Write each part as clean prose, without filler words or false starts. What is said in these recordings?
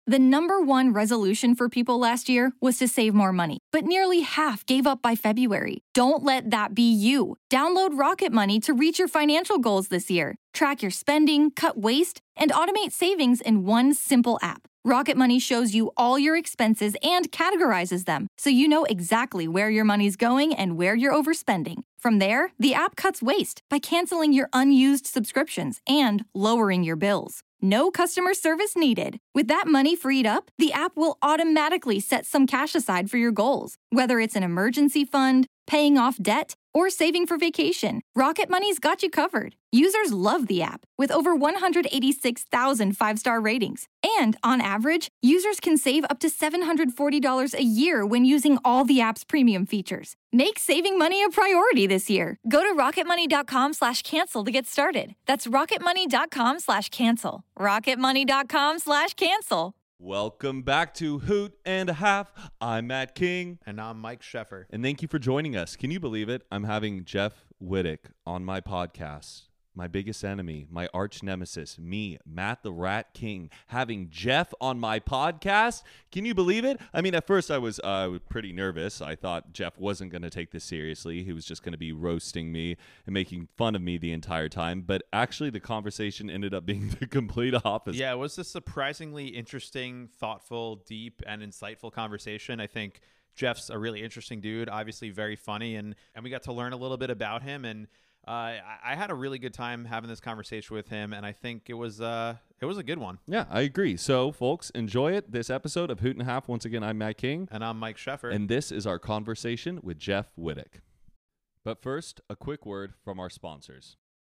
The number one resolution for people last year was to save more money, but nearly half gave up by February. Don't let that be you. Download Rocket Money to reach your financial goals this year. Track your spending, cut waste, and automate savings in one simple app. Rocket Money shows you all your expenses and categorizes them, so you know exactly where your money's going and where you're overspending. From there, the app cuts waste by canceling your unused subscriptions and lowering your bills. No customer service needed. With that money freed up, the app will automatically set some cash aside for your goals. Whether it's an emergency fund, paying off debt, or saving for vacation, Rocket Money's got you covered. Users love the app, with over 186,000 five-star ratings. And on average, users can save up to $740 a year when using all the app's premium features. Make saving money a priority this year. Go to rocketmoney.com/cancel to get started. That's rocketmoney.com/cancel. rocketmoney.com/cancel. Welcome back to Hoot and a Half. I'm Matt King. And I'm Mike Sheffer. And thank you for joining us. Can you believe it? I'm having Jeff Wittek on my podcast. My biggest enemy, my arch nemesis, me, Matt the Rat King, having Jeff on my podcast. Can you believe it? I mean, at first I was pretty nervous. I thought Jeff wasn't going to take this seriously. He was just going to be roasting me and making fun of me the entire time. But actually, the conversation ended up being the complete opposite. Yeah, it was a surprisingly interesting, thoughtful, deep, and insightful conversation. I think Jeff's a really interesting dude, obviously very funny, and we got to learn a little bit about him. And I had a really good time having this conversation with him, and I think it was a good one. Yeah, I agree. So, folks, enjoy it. This episode of Hoot and a Half. Once again, I'm Matt King. And I'm Mike Sheffer. And this is our conversation with Jeff Wittek. But first, a quick word from our sponsors.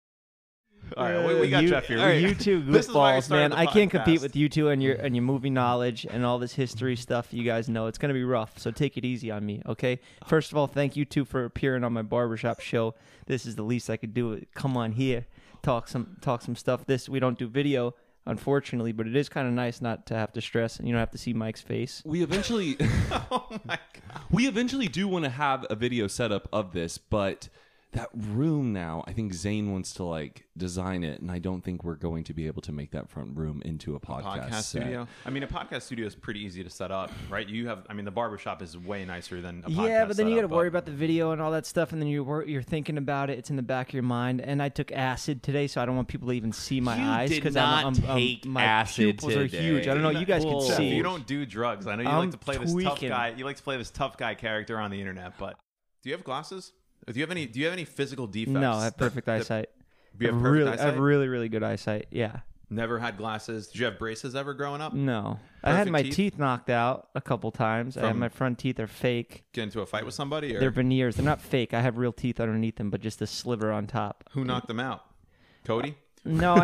All right, we got Jeff here. You two goofballs, man. I can't compete with you two and your movie knowledge and all this history stuff. You guys know it's going to be rough, so take it easy on me, okay? First of all, thank you two for appearing on my barbershop show. This is the least I could do. Come on here, talk some stuff. We don't do video, unfortunately, but it is kind of nice not to have to stress, and you don't have to see Mike's face. We eventually, Oh my God. we eventually do want to have a video setup of this, but that room now, I think Zane wants to design it, and I don't think we're going to be able to make that front room into a podcast studio. I mean, a podcast studio is pretty easy to set up, right? The barbershop is way nicer than a podcast. Yeah, but then you got to worry about the video and all that stuff, and then you're thinking about it. It's in the back of your mind. And I took acid today, so I don't want people to even see my eyes because my acid pupils are huge. I don't know. You guys can see. You don't do drugs. I know you like to play this tough guy. You like to play this tough guy character on the internet, but do you have glasses? Do you have any physical defects? No, I have perfect eyesight. Do you have perfect eyesight? I have really, really good eyesight. Yeah. Never had glasses. Did you have braces ever growing up? No. I had my teeth knocked out a couple times. I have my front teeth are fake. Get into a fight with somebody? Or? They're veneers. They're not fake. I have real teeth underneath them, but just a sliver on top. Who knocked them out? Cody? No,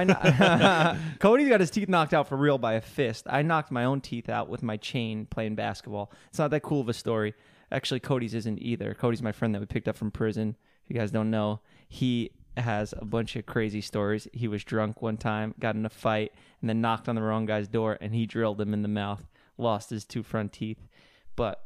Cody got his teeth knocked out for real by a fist. I knocked my own teeth out with my chain playing basketball. It's not that cool of a story. Actually, Cody's isn't either. Cody's my friend that we picked up from prison. If you guys don't know, he has a bunch of crazy stories. He was drunk one time, got in a fight, and then knocked on the wrong guy's door, and he drilled him in the mouth, lost his two front teeth. But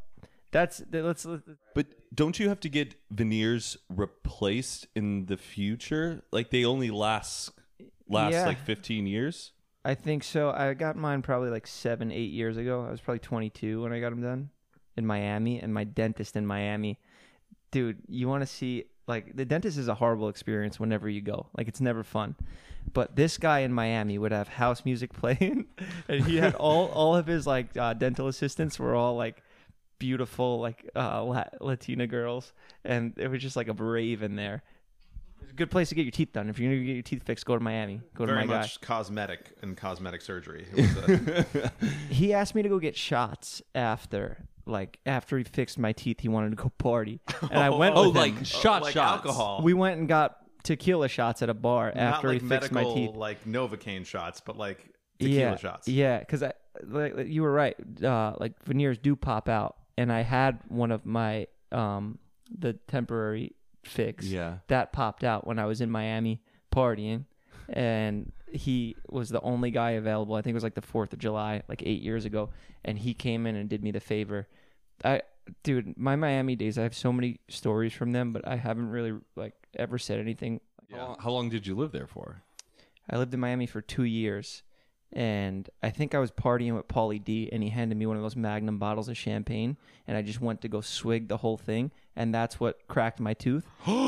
But don't you have to get veneers replaced in the future? Like they only last like 15 years? I think so. I got mine probably like 7-8 years ago. I was probably 22 when I got them done in Miami, and my dentist in Miami, dude, you want to see, the dentist is a horrible experience whenever you go. It's never fun. But this guy in Miami would have house music playing, and he had all of his dental assistants were all beautiful Latina girls, and it was just like a rave in there. It's a good place to get your teeth done. If you're gonna get your teeth fixed, go to Miami. Go to my guy. Very much cosmetic and cosmetic surgery. He asked me to go get shots after he fixed my teeth. He wanted to go party, and I went with him. Shots. Alcohol. We went and got tequila shots at a bar after he fixed my teeth. Not like Novocaine shots, but tequila shots. Yeah, because you were right. Veneers do pop out, and I had one of my the temporary fix that popped out when I was in Miami partying, and he was the only guy available. I think it was the 4th of July, 8 years ago, and he came in and did me the favor. Dude, my Miami days, I have so many stories from them, but I haven't really ever said anything. How long did you live there for? I lived in Miami for 2 years, and I think I was partying with Pauly D, and he handed me one of those Magnum bottles of champagne, and I just went to go swig the whole thing, and that's what cracked my tooth.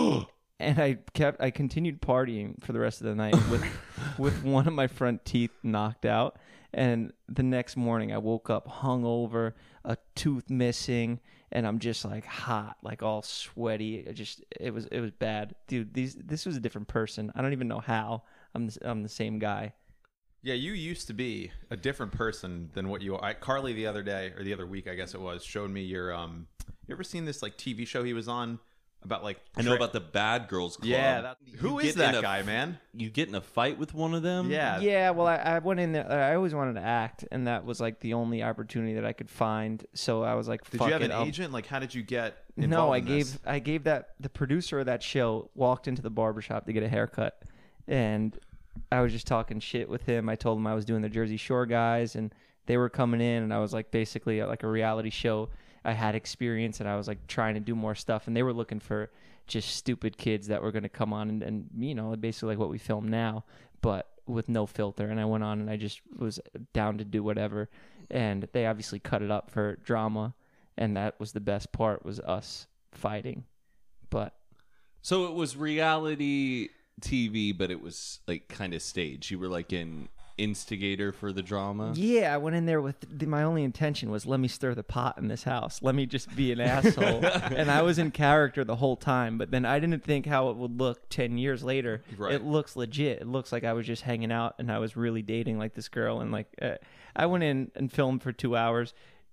And I continued partying for the rest of the night with one of my front teeth knocked out. And the next morning I woke up hungover, a tooth missing, and I'm just like hot, like all sweaty. It was bad. Dude, this was a different person. I don't even know how I'm the same guy. Yeah, you used to be a different person than what you are. Carly the other day, or the other week, I guess it was, showed me your you ever seen this like TV show he was on about like I know about the Bad Girls Club. Yeah, who is that guy, man? You get in a fight with one of them? Yeah, well, I went in there. I always wanted to act, and that was like the only opportunity that I could find. So I was like, did you have an agent? Like, how did you get involved? No, I gave that the producer of that show walked into the barbershop to get a haircut, and I was just talking shit with him. I told him I was doing the Jersey Shore guys, and they were coming in, and I was like basically like a reality show. I had experience, and I was like trying to do more stuff, and they were looking for just stupid kids that were going to come on and you know, basically like what we film now, but with no filter. And I went on, and I just was down to do whatever, and they obviously cut it up for drama, and that was the best part, was us fighting. But so it was reality TV, but it was like kind of staged. You were like an instigator for the drama. Yeah, I went in there with my only intention was, let me stir the pot in this house. Let me just be an asshole. And I was in character the whole time, but then I didn't think how it would look 10 years later. Right. It looks legit. It looks like I was just hanging out, and I was really dating like this girl. And like I went in and filmed for 2 hours,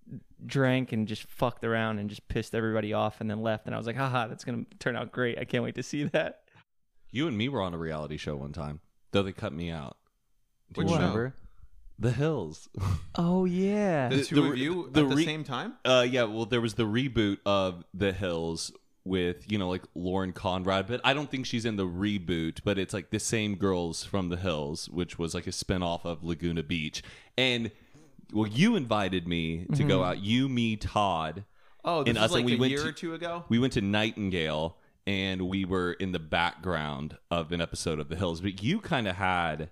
drank and just fucked around and just pissed everybody off, and then left. And I was like, haha, that's going to turn out great. I can't wait to see that. You and me were on a reality show one time, though they cut me out. Do you remember? The Hills. Oh, yeah. The two of you at the same time? Yeah, well, there was the reboot of The Hills with, you know, like Lauren Conrad, but I don't think she's in the reboot, but it's like the same girls from The Hills, which was like a spinoff of Laguna Beach. And, well, you invited me to go out. You, me, Todd. Oh, this and was us, like and we a went year or two ago? We went to Nightingale, and we were in the background of an episode of The Hills. But you kind of had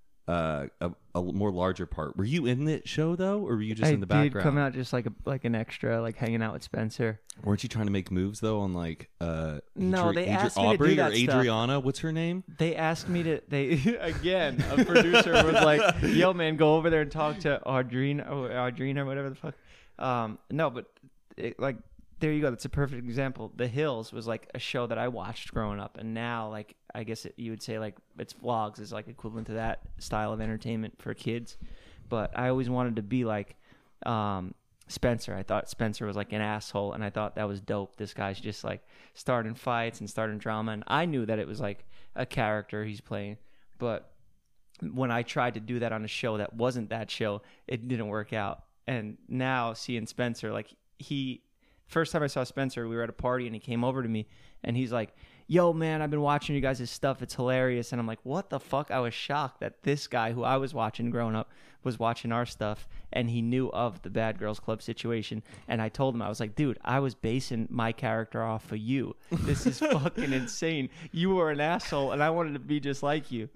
a more larger part. Were you in that show though, or were you just in the background? I did come out just like an extra, like hanging out with Spencer. Weren't you trying to make moves though on like no, they asked me Aubrey to do that or Adriana? Stuff. What's her name? They asked me to. They again, a producer was like, "Yo, man, go over there and talk to Audrina or whatever the fuck." No, but like, there you go. That's a perfect example. The Hills was like a show that I watched growing up, and now like I guess you would say like it's vlogs is like equivalent to that style of entertainment for kids. But I always wanted to be like Spencer. I thought Spencer was like an asshole, and I thought that was dope. This guy's just like starting fights and starting drama, and I knew that it was like a character he's playing. But when I tried to do that on a show that wasn't that show, it didn't work out. And now seeing Spencer, like first time I saw Spencer, we were at a party, and he came over to me, and he's like, "Yo, man, I've been watching you guys' stuff. It's hilarious." And I'm like, what the fuck? I was shocked that this guy who I was watching growing up was watching our stuff, and he knew of the Bad Girls Club situation. And I told him, I was like, dude, I was basing my character off of you. This is fucking insane. You were an asshole, and I wanted to be just like you.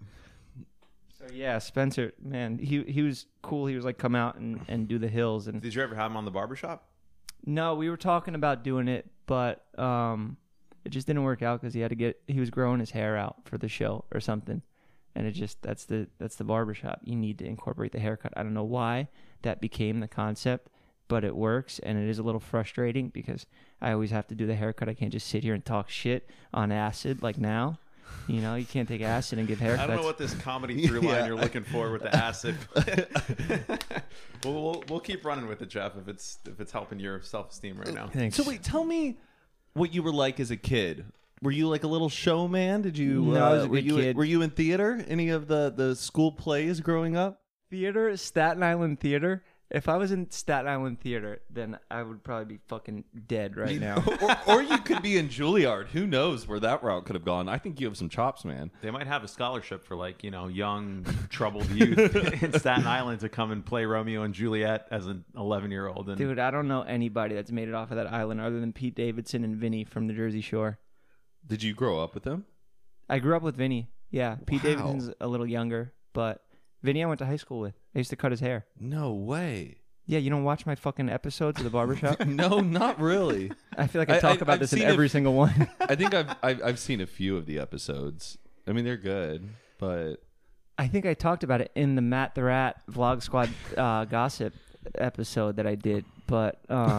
So, yeah, Spencer, man, he was cool. He was like, come out and do the Hills. And did you ever have him on the barbershop? No, we were talking about doing it, but it just didn't work out because he was growing his hair out for the show or something. And it just, that's the barbershop. You need to incorporate the haircut. I don't know why that became the concept, but it works. And it is a little frustrating because I always have to do the haircut. I can't just sit here and talk shit on acid like now. You know, you can't take acid and give haircuts. I don't know what this comedy through line you're looking for with the acid. we'll keep running with it, Jeff, if it's helping your self-esteem right now. Thanks. So wait, tell me what you were like as a kid. Were you like a little showman? Did you? No, I was a good kid. Were you in theater? Any of the school plays growing up? Theater, Staten Island Theater. If I was in Staten Island Theater, then I would probably be fucking dead right now. or you could be in Juilliard. Who knows where that route could have gone? I think you have some chops, man. They might have a scholarship for like, you know, young troubled youth in Staten Island to come and play Romeo and Juliet as an 11-year-old. And dude, I don't know anybody that's made it off of that island other than Pete Davidson and Vinny from the Jersey Shore. Did you grow up with them? I grew up with Vinny. Yeah, Pete Davidson's a little younger, but Vinny, I went to high school with. I used to cut his hair. No way. Yeah, you don't watch my fucking episodes of the barbershop? No, not really. I feel like I talk about I've this in seen every single one. I think I've seen a few of the episodes. I mean, they're good, but I think I talked about it in the Matt the Rat Vlog Squad gossip episode that I did. But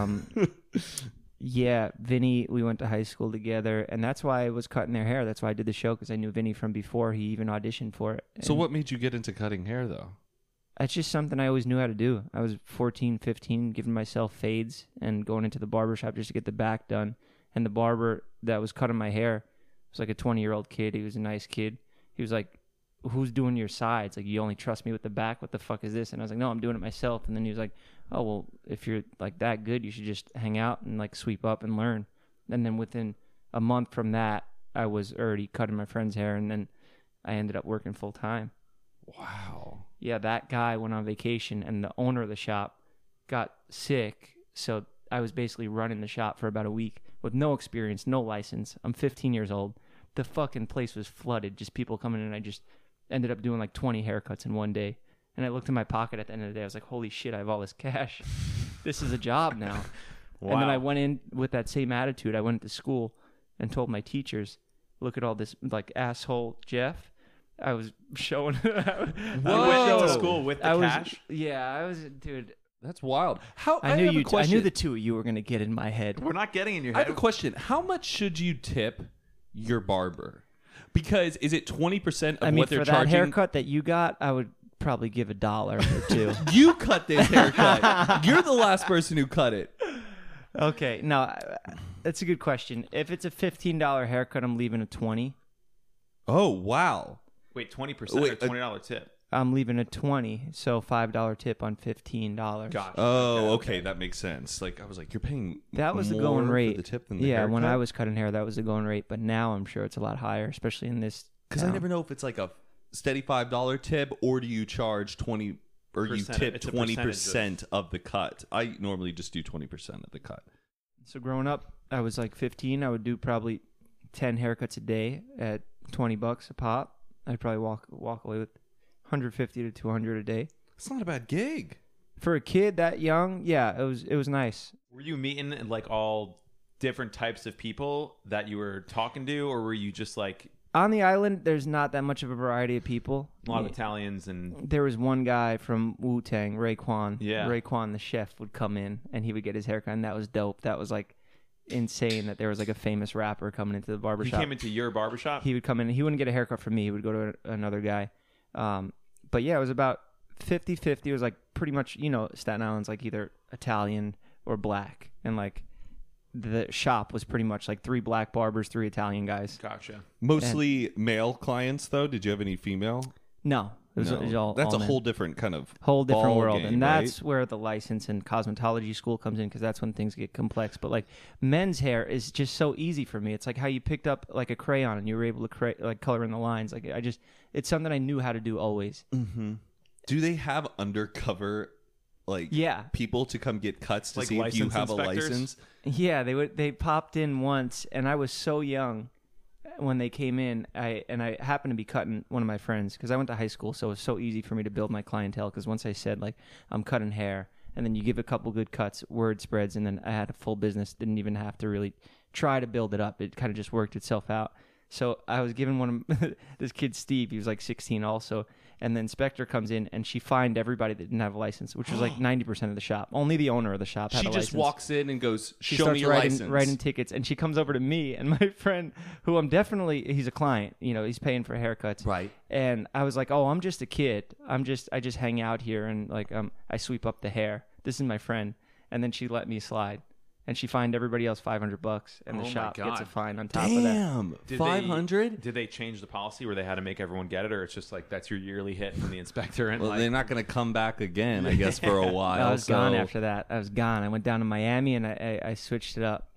yeah, Vinny, we went to high school together, and that's why I was cutting their hair. That's why I did the show, because I knew Vinny from before he even auditioned for it. So And what made you get into cutting hair, though? It's just something I always knew how to do. I was 14, 15, giving myself fades and going into the barbershop just to get the back done. And the barber that was cutting my hair was like a 20-year-old kid. He was a nice kid. He was like, who's doing your sides? Like, you only trust me with the back? What the fuck is this? And I was like, no, I'm doing it myself. And then he was like, oh, well, if you're like that good, you should just hang out and like sweep up and learn. And then within a month from that, I was already cutting my friend's hair, and then I ended up working full time. Wow. Yeah, that guy went on vacation, and the owner of the shop got sick. So I was basically running the shop for about a week with no experience, no license. I'm 15 years old. The fucking place was flooded, just people coming in. I just ended up doing like 20 haircuts in one day. And I looked in my pocket at the end of the day. I was like, holy shit, I have all this cash. This is a job now. Wow. And then I went in with that same attitude. I went to school and told my teachers, look at all this like asshole Jeff. I was showing. You went to school with the cash? I was, dude. That's wild. How I knew have a you. I question. knew the two of you were gonna get in my head. We're not getting in your I head. have a question. How much should you tip your barber? Because is it 20% of what they're for that charging? haircut that you got, I would probably give $1 or $2. You cut this haircut. You're the last person who cut it. Okay, no, that's a good question. If it's a $15 haircut, I'm leaving a $20. Oh, wow. Wait, 20% or $20 tip? I'm leaving a $20, so $5 tip on $15. Gotcha. Oh, okay. That makes sense. Like, I was like, you're paying That was the more going rate. for the tip than the yeah, haircut? when I was cutting hair, that was the going rate. But now I'm sure it's a lot higher, especially in this. Because I town. never know if it's like a steady $5 tip, or do you charge 20, or you tip It's a 20% of the cut? I normally just do 20% of the cut. So growing up, I was like 15. I would do probably 10 haircuts a day at $20 a pop. I'd probably walk away with 150 to 200 a day. It's not a bad gig. For a kid that young, yeah, it was nice. Were you meeting like all different types of people that you were talking to, or were you just like On the island, there's not that much of a variety of people. a lot of Italians and There was one guy from Wu-Tang, Raekwon. Yeah. Raekwon, the chef, would come in and he would get his haircut, and that was dope. That was like insane that there was like a famous rapper coming into the he barbershop. came into your barbershop? He would come in. He wouldn't get a haircut from me. He would go to another guy. But yeah, it was about 50-50. It was like pretty much, Staten Island's like either Italian or black. And like the shop was pretty much like 3 black barbers, 3 Italian guys. Gotcha. Mostly male clients, though. Did you have any female? No. It was, No. it was all That's all a men. whole different kind of Whole different ball world. game, And that's right? where the license and cosmetology school comes in, because that's when things get complex. But like men's hair is just so easy for me. It's like how you picked up like a crayon and you were able to like color in the lines. Like it's something I knew how to do always. Mm-hmm. Do they have undercover Yeah. people to come get cuts to Like see if you license have inspectors? a license? Yeah, they popped in once, and I was so young when they came in. I happened to be cutting one of my friends, because I went to high school, so it was so easy for me to build my clientele. Because once I said like I'm cutting hair, and then you give a couple good cuts, word spreads, and then I had a full business. Didn't even have to really try to build it up. It kind of just worked itself out. So I was giving one of this kid Steve. He was like 16 also. And the inspector comes in, and she fined everybody that didn't have a license, which was like 90% of the shop. Only the owner of the shop had She a just license. walks in and goes, She show me starts your license. writing tickets, and she comes over to me and my friend, who he's a client, he's paying for haircuts. Right. And I was like, oh, I'm just a kid. I just hang out here, and like I sweep up the hair. This is my friend. And then she let me slide. And she fined everybody else $500, and Oh the my shop gets a God. fine on top of that. Damn. Did 500? Did they change the policy where they had to make everyone get it, or it's just like that's your yearly hit from the inspector? And Well, like, they're not going to come back again, I guess, for a while. I was so, gone after that. I was gone. I went down to Miami, and I switched it up.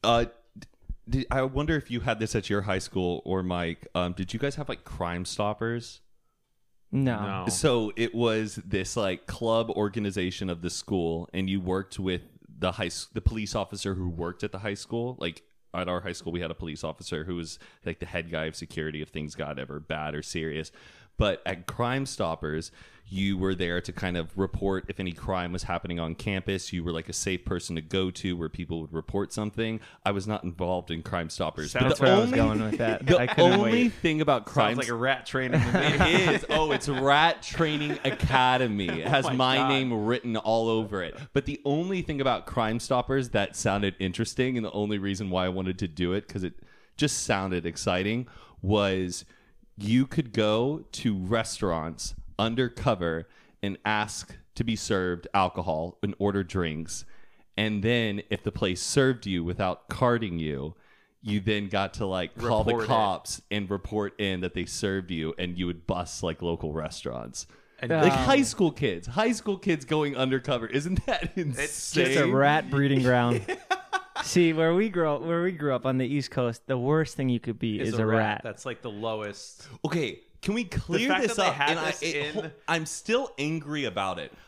I wonder if you had this at your high school, or Mike. Did you guys have like Crime Stoppers? No. No. So it was this like club organization of the school, and you worked with the police officer who worked at the high school. Like at our high school, we had a police officer who was like the head guy of security if things got ever bad or serious. But at Crime Stoppers, you were there to kind of report if any crime was happening on campus. You were like a safe person to go to where people would report something. I was not involved in Crime Stoppers. That's where I was going with that. I The couldn't only wait. thing about Crime Sounds like a rat training. it is. Oh, it's Rat Training Academy. It has my God. name written all over it. But the only thing about Crime Stoppers that sounded interesting, and the only reason why I wanted to do it, because it just sounded exciting, was you could go to restaurants undercover and ask to be served alcohol and order drinks. And then if the place served you without carding you, you then got to like call the Report it. cops and report in that they served you, and you would bust like local restaurants. And Like high school kids going undercover. Isn't that insane? It's a rat breeding ground. See, where we grew up on the East Coast, the worst thing you could be is a rat. That's like the lowest. Okay, can we clear fact this that they up? had And this in- I'm still angry about it.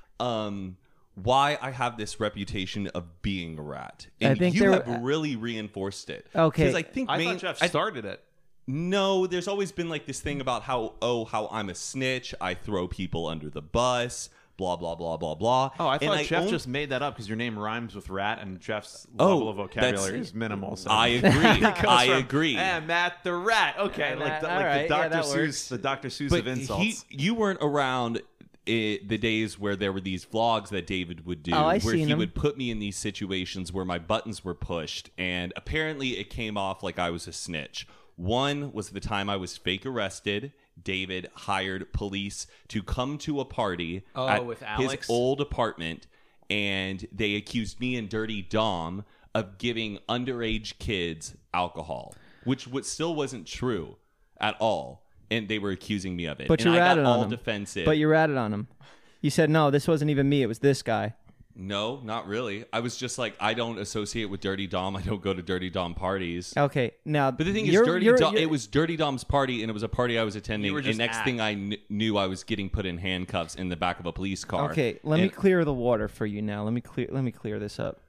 Why I have this reputation of being a rat, and I think you there- have really reinforced it. Okay. because I think I thought Jeff started it. No, there's always been like this thing about how I'm a snitch. I throw people under the bus. Blah blah blah blah blah. Oh, I And thought Jeff own- just made that up because your name rhymes with rat, and Jeff's Oh, level of vocabulary that's- is minimal. So I agree. I agree. Matt the rat. Okay, Yeah, like Matt, the, all like right, the yeah, Dr. that Seuss, works. the Dr. Seuss But of insults. you weren't around the days where there were these vlogs that David would do, Oh, I where seen he them. would put me in these situations where my buttons were pushed, and apparently it came off like I was a snitch. One was the time I was fake arrested. David hired police to come to a party at with his Alex? old apartment, and they accused me and Dirty Dom of giving underage kids alcohol, which still wasn't true at all. And they were accusing me of it. But and you I got ratted all on him. defensive. But you ratted on him. You said, no, this wasn't even me. It was this guy. No, not really. I was just like, I don't associate with Dirty Dom. I don't go to Dirty Dom parties. Okay, now. But the thing is, it was Dirty Dom's party, and it was a party I was attending. You were And just next at. thing I knew, I was getting put in handcuffs in the back of a police car. Okay, let me And- clear the water for you now. Let me clear this up.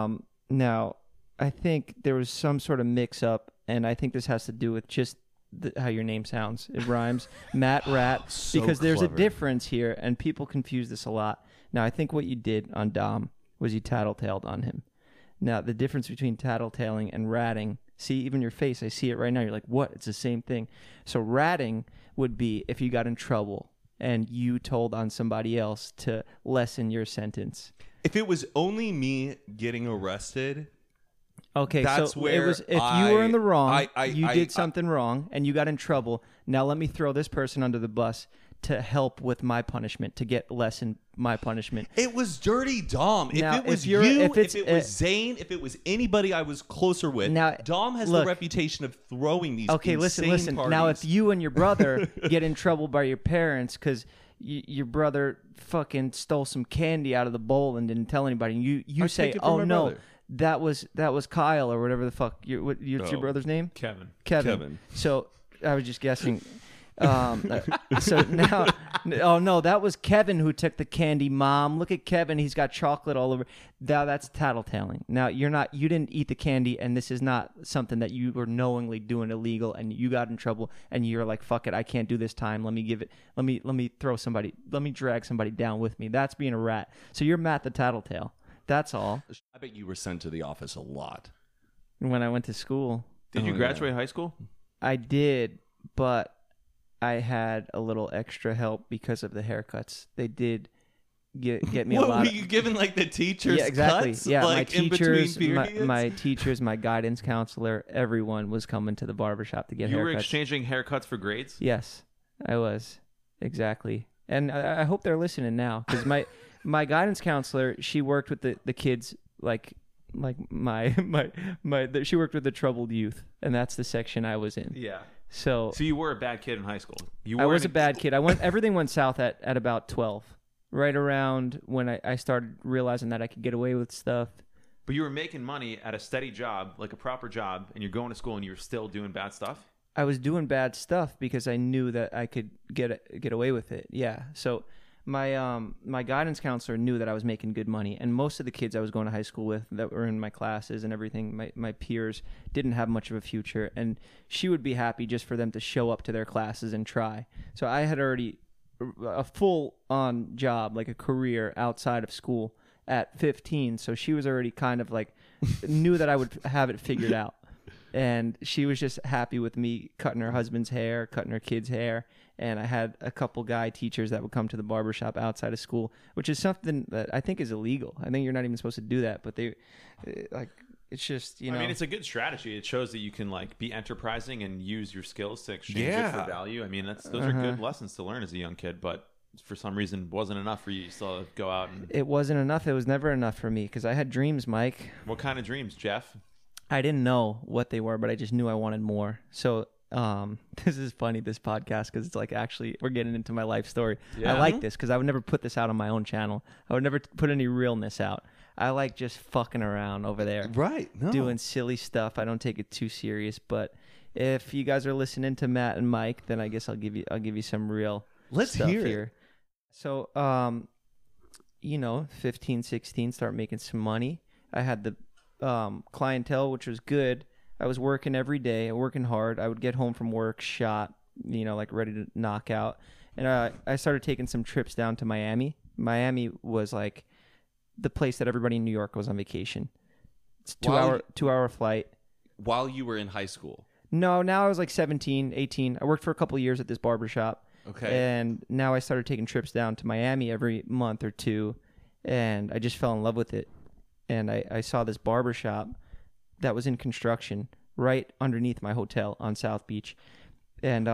Now, I think there was some sort of mix-up, and I think this has to do with just how your name sounds. It rhymes, Matt Rat, So because there's a clever. difference here, and people confuse this a lot. Now, I think what you did on Dom was you tattletaled on him. Now, the difference between tattletaling and ratting, see, even your face, I see it right now. You're like, what? It's the same thing. So ratting would be if you got in trouble and you told on somebody else to lessen your sentence. If it was only me getting arrested, Okay, That's so where it was if you were in the wrong, you I did something wrong, and you got in trouble. Now let me throw this person under the bus to help with my punishment, to get lessen my punishment. it was Dirty Dom. If Now, it was if you're- you, if it's- if it was Zane, if it was anybody I was closer with, Now, Dom has look. the reputation of throwing these Okay, insane listen. parties. Now, if you and your brother get in trouble by your parents because your brother fucking stole some candy out of the bowl and didn't tell anybody, and you I say, take it from "Oh my no, brother." that was Kyle or whatever the fuck." What's your Oh. brother's name? Kevin. Kevin. So I was just guessing. So now, oh no, that was Kevin who took the candy. Mom, look at Kevin. He's got chocolate all over. Now that's tattletaling. Now you didn't eat the candy, and this is not something that you were knowingly doing illegal, and you got in trouble, and you're like, fuck it, I can't do this time. Let me drag somebody down with me. That's being a rat. So you're Matt the Tattletale. That's all. I bet you were sent to the office a lot. When I went to school, Did you Oh, graduate high school? I did, but I had a little extra help because of the haircuts. They did get me a What lot. were of, you giving like the teachers? yeah, exactly. Cuts, Yeah, like, my in between teachers, periods? my teachers, my guidance counselor, everyone was coming to the barbershop to get You haircuts. were exchanging haircuts for grades? Yes, I was exactly, and I hope they're listening now because my guidance counselor, she worked with the kids like she worked with the troubled youth, and that's the section I was in. Yeah. So So you were a bad kid in high school. You I were was a bad kid. Everything went south at about 12, right around when I started realizing that I could get away with stuff. But you were making money at a steady job, like a proper job, and you're going to school and you're still doing bad stuff? I was doing bad stuff because I knew that I could get away with it. Yeah. So my guidance counselor knew that I was making good money, and most of the kids I was going to high school with that were in my classes and everything, my peers didn't have much of a future, and she would be happy just for them to show up to their classes and try. So I had already a full-on job, like a career outside of school at 15, so she was already kind of like knew that I would have it figured out. And she was just happy with me cutting her husband's hair, cutting her kids' hair. And I had a couple guy teachers that would come to the barbershop outside of school, which is something that I think is illegal. I think you're not even supposed to do that. But they, like, it's just, you know. I mean, it's a good strategy. It shows that you can, like, be enterprising and use your skills to exchange it for value. I mean, those are good lessons to learn as a young kid. But for some reason, wasn't enough for you. You still go out and. It wasn't enough. It was never enough for me because I had dreams, Mike. What kind of dreams, Jeff? I didn't know what they were, but I just knew I wanted more. So this is funny, this podcast, because it's like actually we're getting into my life story. Yeah. I like this because I would never put this out on my own channel. I would never put any realness out. I like just fucking around over there. Right. No. Doing silly stuff. I don't take it too serious. But if you guys are listening to Matt and Mike, then I guess I'll give you some real stuff here. So, 15, 16, start making some money. I had the clientele, which was good. I was working every day, working hard. I would get home from work shot, like ready to knock out. And I started taking some trips down to Miami. Miami was like the place that everybody in New York was on vacation. It's two hour flight. While you were in high school? No, now I was like 17, 18. I worked for a couple of years at this barbershop. Okay. And now I started taking trips down to Miami every month or two. And I just fell in love with it. And I saw this barbershop that was in construction right underneath my hotel on South Beach. And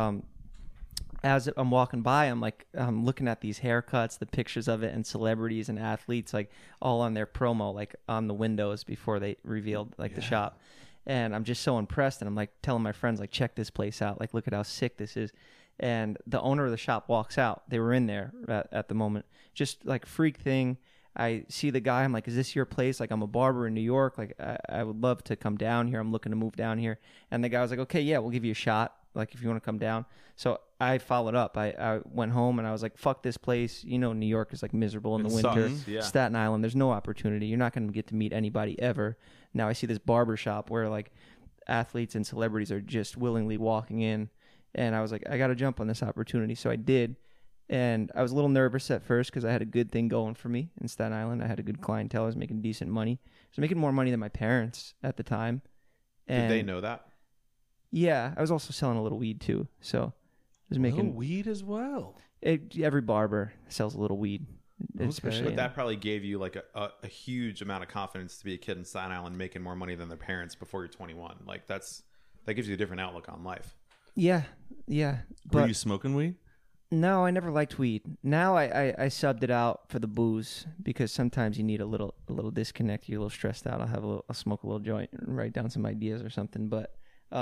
as I'm walking by, I'm looking at these haircuts, the pictures of it, and celebrities and athletes, like all on their promo, like on the windows before they revealed the shop. And I'm just so impressed. And I'm like telling my friends, like, check this place out. Like, look at how sick this is. And the owner of the shop walks out. They were in there at the moment. Just like freak thing. I see the guy. I'm like, is this your place? Like, I'm a barber in New York. Like, I would love to come down here. I'm looking to move down here. And the guy was like, okay, yeah, we'll give you a shot. Like, if you want to come down. So I followed up. I went home and I was like, fuck this place. New York is like miserable in the winter. Yeah. Staten Island, there's no opportunity. You're not going to get to meet anybody ever. Now I see this barber shop where like athletes and celebrities are just willingly walking in. And I was like, I got to jump on this opportunity. So I did. And I was a little nervous at first because I had a good thing going for me in Staten Island. I had a good clientele. I was making decent money. I was making more money than my parents at the time. And did they know that? Yeah. I was also selling a little weed too. So I was making weed as well. Every barber sells a little weed. Especially, but that probably gave you like a huge amount of confidence to be a kid in Staten Island making more money than their parents before you're 21. Like that gives you a different outlook on life. Yeah. Were you smoking weed? No, I never liked weed. Now I subbed it out for the booze because sometimes you need a little disconnect. You're a little stressed out. I'll smoke a little joint and write down some ideas or something. But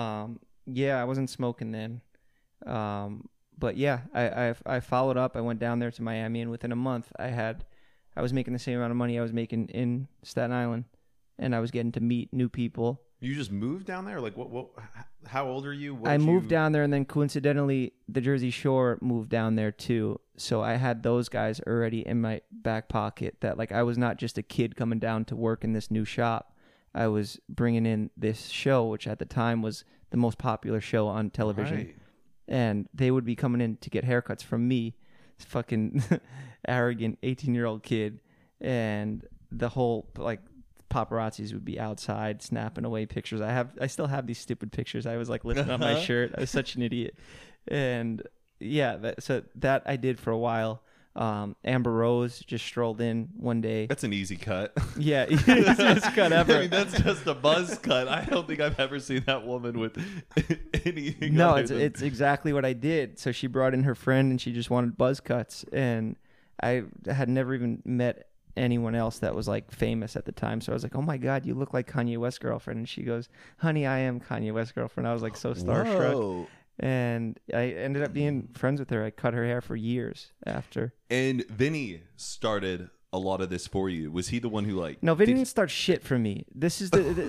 I wasn't smoking then. But yeah, I followed up. I went down there to Miami, and within a month, I was making the same amount of money I was making in Staten Island, and I was getting to meet new people. You just moved down there? Like what how old are you? I moved down there, and then coincidentally, the Jersey Shore moved down there too. So I had those guys already in my back pocket that like I was not just a kid coming down to work in this new shop. I was bringing in this show, which at the time was the most popular show on television. Right. And they would be coming in to get haircuts from me, this fucking arrogant 18-year-old kid. And the whole like paparazzis would be outside snapping away pictures. I still have these stupid pictures. I was like lifting up my shirt. I was such an idiot. And yeah, so that I did for a while. Amber Rose just strolled in one day. That's an easy cut. Yeah, easiest cut ever. I mean, that's just a buzz cut. I don't think I've ever seen that woman with anything. No, it's exactly what I did. So she brought in her friend, and she just wanted buzz cuts, and I had never even met anyone else that was like famous at the time. So I was like, oh my God, you look like Kanye West's girlfriend. And she goes, honey, I am Kanye West's girlfriend. I was like so starstruck. Whoa. And I ended up being friends with her. I cut her hair for years after. And Vinny started a lot of this for you? Was he the one who like? No, Vinny didn't start shit for me. This is the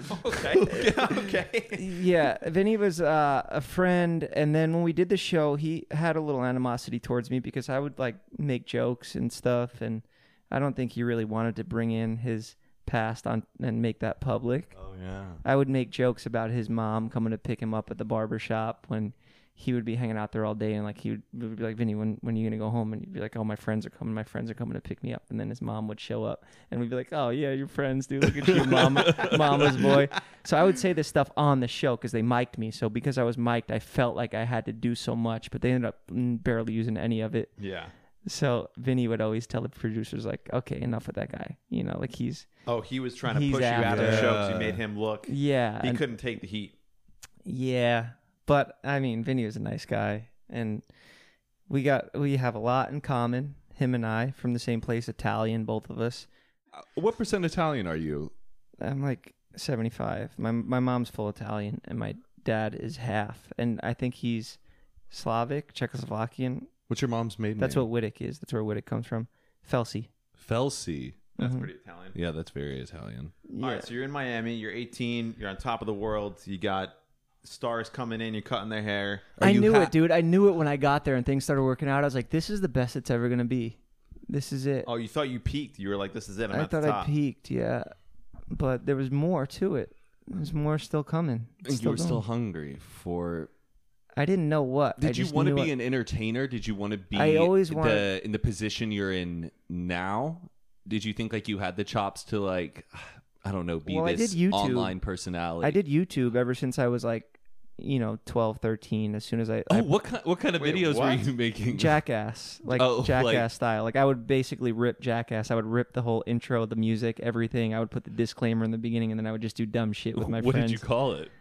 Okay. Yeah, Vinny was a friend, and then when we did the show, he had a little animosity towards me because I would like make jokes and stuff, and I don't think he really wanted to bring in his past on and make that public. Oh yeah. I would make jokes about his mom coming to pick him up at the barber shop when he would be hanging out there all day, and like he would be like, Vinny, when are you gonna go home? And he'd be like, oh, my friends are coming to pick me up. And then his mom would show up, and we'd be like, oh yeah, your friends, dude, look at you, mama's boy. So I would say this stuff on the show because they mic'd me. So because I was mic'd, I felt like I had to do so much, but they ended up barely using any of it. Yeah. So Vinny would always tell the producers like, okay, enough with that guy, like he's He was trying to He's push you out of the after- show because you made him look. yeah He and- couldn't take the heat. Yeah, but I mean, Vinny was a nice guy, and we have a lot in common. Him and I, from the same place, Italian, both of us. What percent Italian are you? I'm like 75. My mom's full Italian, and my dad is half, and I think he's Slavic, Czechoslovakian. What's your mom's maiden That's name? what Wittek is. That's where Wittek comes from. Felsi. Felsi. That's Mhm. pretty Italian. Yeah, that's very Italian. Yeah. All right, so you're in Miami. You're 18. You're on top of the world. You got stars coming in. You're cutting their hair. I knew it, dude. I knew it when I got there and things started working out. I was like, this is the best it's ever going to be. This is it. Oh, you thought you peaked. You were like, this is it. I'm I at the thought top. I peaked, yeah. But there was more to it. There's more still coming. It's You were going. still hungry for. I didn't know what. I Did you just want to knew be an entertainer? Did you want to be I always wanted- in the position you're in now? Did you think like you had the chops to like, I don't know, be Well, I this did YouTube. online personality? I did YouTube ever since I was like, 12, 13. As soon as I what kind of Wait, videos what? were you making? Jackass, Oh, Jackass like- style. Like I would basically rip Jackass. I would rip the whole intro, the music, everything. I would put the disclaimer in the beginning, and then I would just do dumb shit with my what friends. did you call it?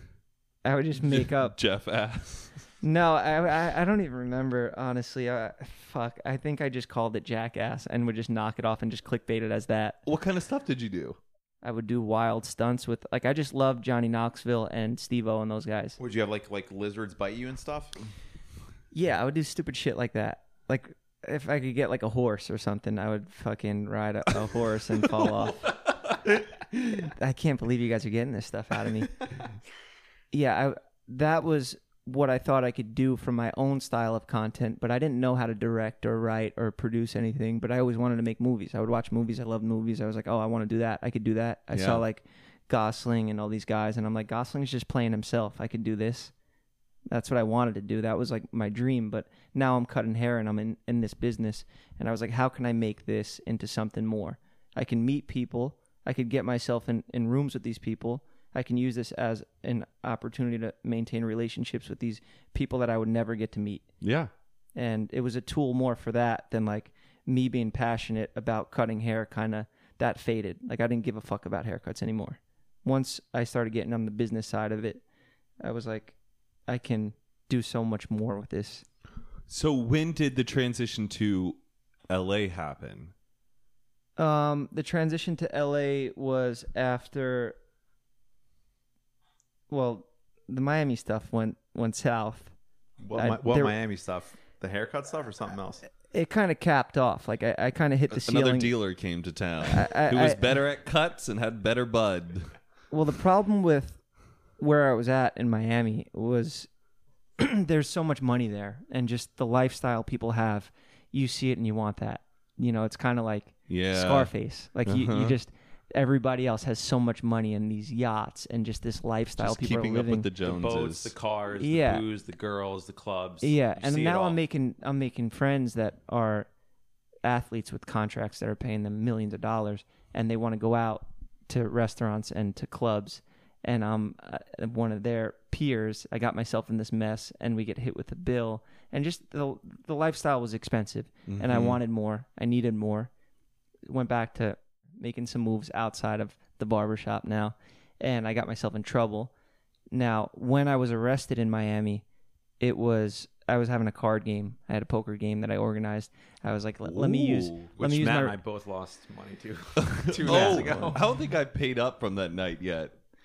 I would just make up. Jeff ass. No, I don't even remember, honestly. Fuck. I think I just called it Jackass and would just knock it off and just clickbait it as that. What kind of stuff did you do? I would do wild stunts with, like, I just love Johnny Knoxville and Steve-O and those guys. Would you have like lizards bite you and stuff? Yeah, I would do stupid shit like that. Like, if I could get, like, a horse or something, I would fucking ride a horse and fall off. I can't believe you guys are getting this stuff out of me. Yeah, that was what I thought I could do for my own style of content, but I didn't know how to direct or write or produce anything, but I always wanted to make movies. I would watch movies. I loved movies. I was like, oh, I want to do that. I could do that. I Yeah. saw like Gosling and all these guys, and I'm like, Gosling's just playing himself. I could do this. That's what I wanted to do. That was like my dream, but now I'm cutting hair and I'm in this business, and I was like, how can I make this into something more? I can meet people. I could get myself in rooms with these people. I can use this as an opportunity to maintain relationships with these people that I would never get to meet. Yeah. And it was a tool more for that than like me being passionate about cutting hair. Kind of that faded. Like I didn't give a fuck about haircuts anymore. Once I started getting on the business side of it, I was like, I can do so much more with this. So when did the transition to LA happen? The transition to LA was after, well, the Miami stuff went south. What there- Miami stuff? The haircut stuff or something else? It kind of capped off. Like I kind of hit the ceiling. Another dealer came to town I- who was I- better at cuts and had better bud. Well, the problem with where I was at in Miami was there's so much money there, and just the lifestyle people have. You see it and you want that. It's kind of like Yeah. Scarface. Like you Uh-huh. just everybody else has so much money and these yachts and just this lifestyle Just people are keeping up living. with the The Joneses. boats, the cars, Yeah. the booze, the girls, the clubs. Yeah, You and see it now all. I'm making friends that are athletes with contracts that are paying them millions of dollars, and they want to go out to restaurants and to clubs, and I'm one of their peers. I got myself in this mess, and we get hit with a bill, and just the lifestyle was expensive, and I Mhm. wanted more. I needed more. Went back to making some moves outside of the barbershop now, and I got myself in trouble. Now, when I was arrested in Miami, I was having a card game. I had a poker game that I organized. I was like, let me use Ooh. let Which me use Matt my and I both lost money to 2 Oh, days ago. I don't think I paid up from that night yet.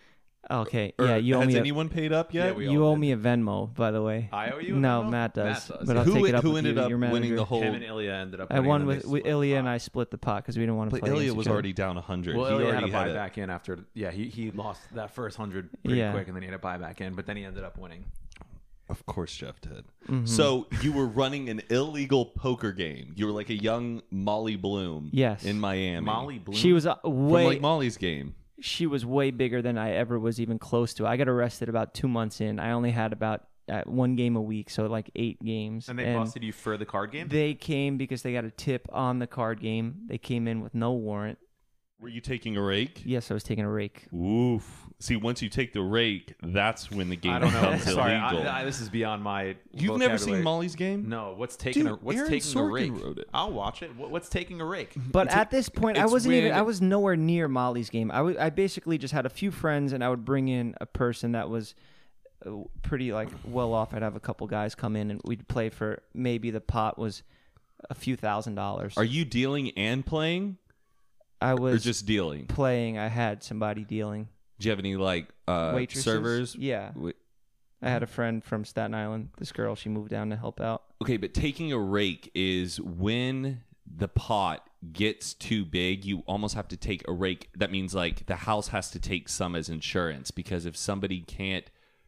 Okay, Or yeah, you owe has me. anyone paid up yet? Yeah, we You all owe did. me a Venmo, by the way. I owe you a No, Venmo? Matt does. Matt does, But yeah. I'll take it up who with ended you, up your winning manager. the whole? Him and Ilya ended up I winning, won and then with they split the Ilya, and pot. I split the pot because we didn't want to But play. Ilya against was each other. already down 100. Well, he Ilya had already to buy it. back in after. Yeah, he lost that first 100 pretty Yeah. quick, and then he had to buy back in. But then he ended up winning. Of course, Jeff did. Mm-hmm. So you were running an illegal poker game. You were like a young Molly Bloom. Yes. In Miami. Molly Bloom. She was From way. like Molly's game. She was way bigger than I ever was even close to. I got arrested about 2 months in. I only had about one game a week, so like 8 games. And they busted you for the card game. They came because they got a tip on the card game. They came in with no warrant. Were you taking a rake? Yes, I was taking a rake. Oof. See, once you take the rake, that's when the game I don't know. becomes Sorry, illegal. this is beyond my. You've never seen vocabulary. Molly's game? No. What's taking Dude, a what's Aaron taking a Sorkin rake? wrote it. I'll watch it. What's taking a rake? But at this point, I it's wasn't even. when- I was nowhere near Molly's game. I basically just had a few friends, and I would bring in a person that was pretty like well off. I'd have a couple guys come in, and we'd play for maybe the pot was a few $1,000s. Are you dealing and playing? I Or was just dealing? playing. I had somebody dealing. Do you have any like Waitresses? servers? Yeah. I had a friend from Staten Island. This girl, she moved down to help out. Okay, but taking a rake is when the pot gets too big, you almost have to take a rake. That means like the house has to take some as insurance because if somebody can't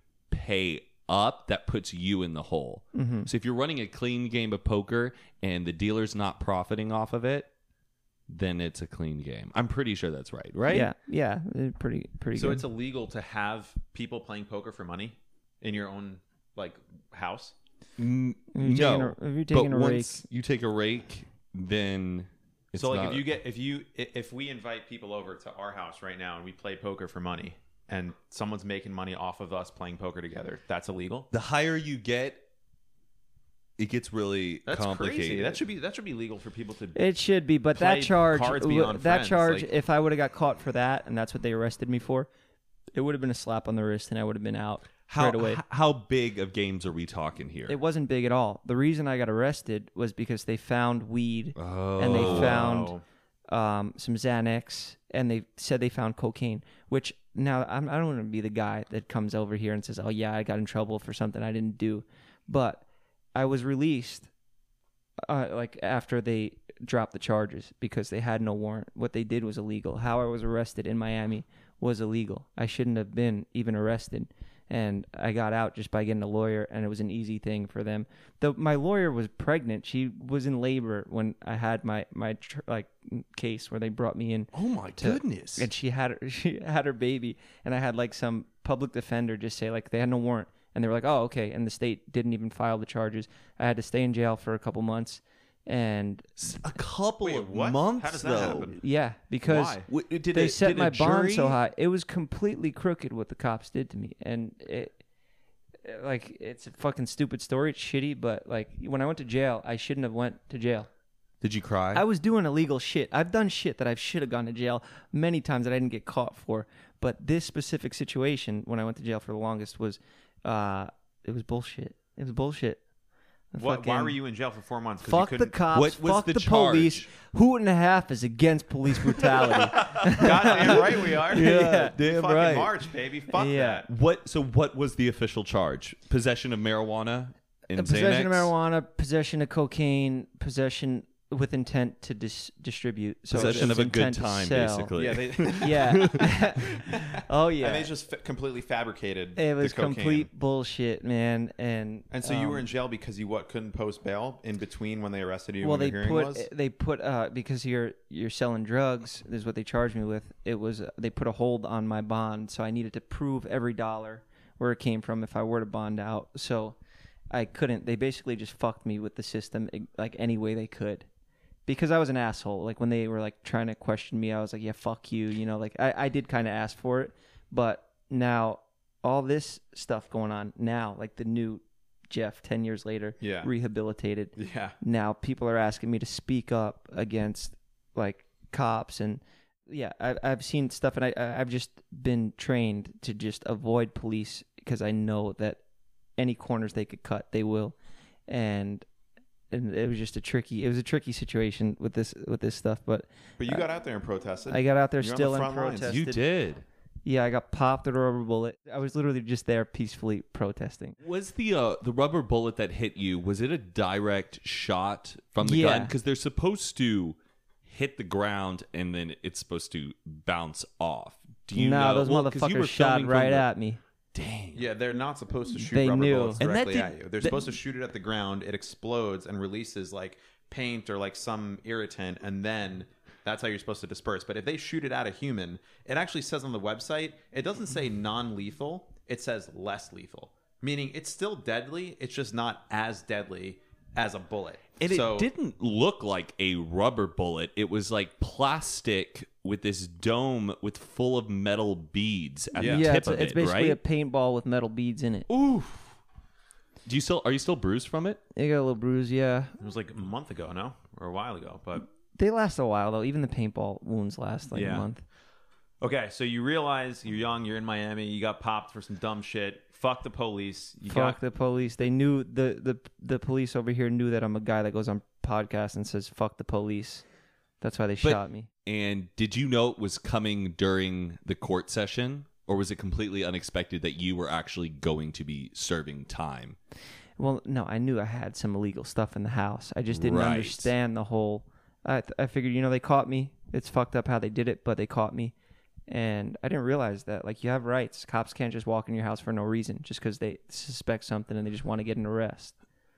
pay up, that puts you in the hole. Mm-hmm. So if you're running a clean game of poker and the dealer's not profiting off of it, then it's a clean game. I'm pretty sure that's right, right? Yeah, pretty So good. it's illegal to have people playing poker for money in your own like house. No. If you're taking but a once you take a rake, then it's So like not- if we invite people over to our house right now and we play poker for money and someone's making money off of us playing poker together, that's illegal. the higher you get, it gets really That's complicated. crazy. That should be legal for people to. It should be, but play that charge, cards beyond friends, like- if I would have got caught for that, and that's what they arrested me for, it would have been a slap on the wrist, and I would have been out right away. How big of games are we talking here? It wasn't big at all. The reason I got arrested was because they found weed, Oh. and they found Oh. some Xanax, and they said they found cocaine. Which now I don't want to be the guy that comes over here and says, "Oh yeah, I got in trouble for something I didn't do," but I was released like after they dropped the charges because they had no warrant. What they did was illegal. How I was arrested in Miami was illegal. I shouldn't have been even arrested. And I got out just by getting a lawyer, and it was an easy thing for them. My lawyer was pregnant. She was in labor when I had my case where they brought me in. Oh my goodness! And she had her baby, and I had like some public defender just say like they had no warrant, and they were like, oh okay, and the state didn't even file the charges. I had to stay in jail for a couple months, and A couple Wait, of what? months How does that though. happen? yeah, because Why? they set my bond so high. It was completely crooked what the cops did to me, and it's a fucking stupid story. It's shitty, but like when I went to jail, I shouldn't have went to jail. Did you cry? I was doing illegal shit. I've done shit that I should have gone to jail many times that I didn't get caught for. But this specific situation, when I went to jail for the longest, was it was bullshit. It was bullshit. Why were you in jail for 4 months? 'Cause you Fuck the couldn't- cops. What was fuck the the police. charge? Hoot and a half is against police brutality. Goddamn right we are. Yeah, damn Fucking right. March, baby. Fuck Yeah. that. So what was the official charge? Possession of marijuana and Possession of Xanax? marijuana, possession of cocaine, possession with intent to distribute. So Possession it's of a good intent to time, sell. basically. Yeah, they, Yeah. Oh yeah. and they just completely fabricated. It was the cocaine. complete bullshit, man. And And so you were in jail because you couldn't post bail in between when they arrested you. well, when they the hearing put was? because you're selling drugs. This is what they charged me with. It was they put a hold on my bond, so I needed to prove every dollar where it came from if I were to bond out. So I couldn't. They basically just fucked me with the system like any way they could. Because I was an asshole. Like when they were like trying to question me, I was like, yeah, fuck you. You know, like I did kind of ask for it. But now all this stuff going on now, like the new Jeff 10 years later, Yeah. rehabilitated. Yeah. Now people are asking me to speak up against like cops. And yeah, I've seen stuff, and I've just been trained to just avoid police because I know that any corners they could cut, they will. And it was just a tricky situation with this stuff, but But you got out there and protested. I got out there You're on still the and front lines. protested. You did. Yeah, I got popped with a rubber bullet. I was literally just there peacefully protesting. Was the rubber bullet that hit you, was it a direct shot from the Yeah. gun? Because they're supposed to hit the ground and then it's supposed to bounce off. Do you know? Those Well, 'cause you were motherfuckers shot filming from right the- at me. Dang. Yeah, they're not supposed to shoot They rubber knew. bullets And that directly did- at you. They're that- supposed to shoot it at the ground. It explodes and releases like paint or like some irritant, and then that's how you're supposed to disperse. But if they shoot it at a human, it actually says on the website, it doesn't say non-lethal. It says less lethal, meaning it's still deadly. It's just not as deadly as a bullet. And So- it didn't look like a rubber bullet. It was like plastic with this dome with full of metal beads at the Yeah, tip it's, of it's it, basically right? a paintball with metal beads in it. Oof. Are you still bruised from it? It got a little bruise, yeah. It was like a month ago, no, or a while ago, but. They last a while though. Even the paintball wounds last like Yeah. a month. Okay, so you realize you're young, you're in Miami, you got popped for some dumb shit. Fuck the police. Fuck the police. They knew the police over here knew that I'm a guy that goes on podcasts and says fuck the police. That's why they shot me. And did you know it was coming during the court session? Or was it completely unexpected that you were actually going to be serving time? Well, no, I knew I had some illegal stuff in the house. I just didn't Right. understand the whole. I figured, they caught me. It's fucked up how they did it, but they caught me, and I didn't realize that. Like, you have rights. Cops can't just walk in your house for no reason, just because they suspect something and they just want to get an arrest.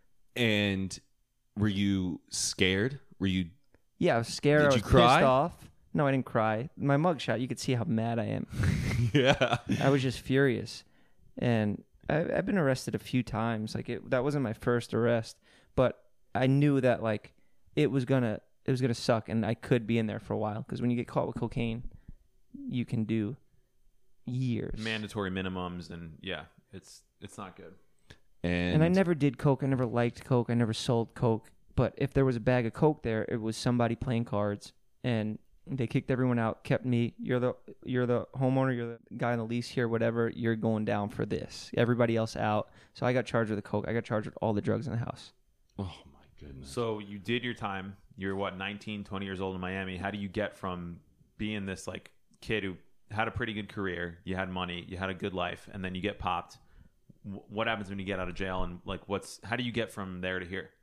And were you scared? Were you? Yeah, I was scared. Did I was you cry? pissed off. No, I didn't cry. My mugshot, you could see how mad I am. Yeah. I was just furious, and I've been arrested a few times. Like that wasn't my first arrest, but I knew that like it was gonna suck, and I could be in there for a while. Because when you get caught with cocaine, you can do years. mandatory minimums, and yeah, it's not good. And I never did coke. I never liked coke. I never sold coke. But if there was a bag of coke there, it was somebody playing cards, and they kicked everyone out, kept me. You're the homeowner. You're the guy on the lease here. Whatever. You're going down for this. Everybody else out. So I got charged with the coke. I got charged with all the drugs in the house. Oh my goodness. So you did your time. You're 19, 20 years old in Miami. How do you get from being this like kid who had a pretty good career, you had money, you had a good life, and then you get popped? What happens when you get out of jail, and like how do you get from there to here?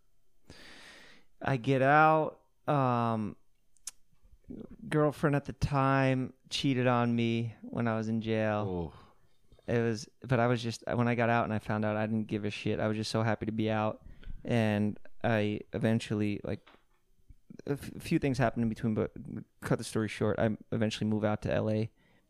I get out. Girlfriend at the time cheated on me when I was in jail. Oh. But I was just, when I got out and I found out, I didn't give a shit. I was just so happy to be out. And I eventually, like, a few things happened in between, but cut the story short, I eventually moved out to LA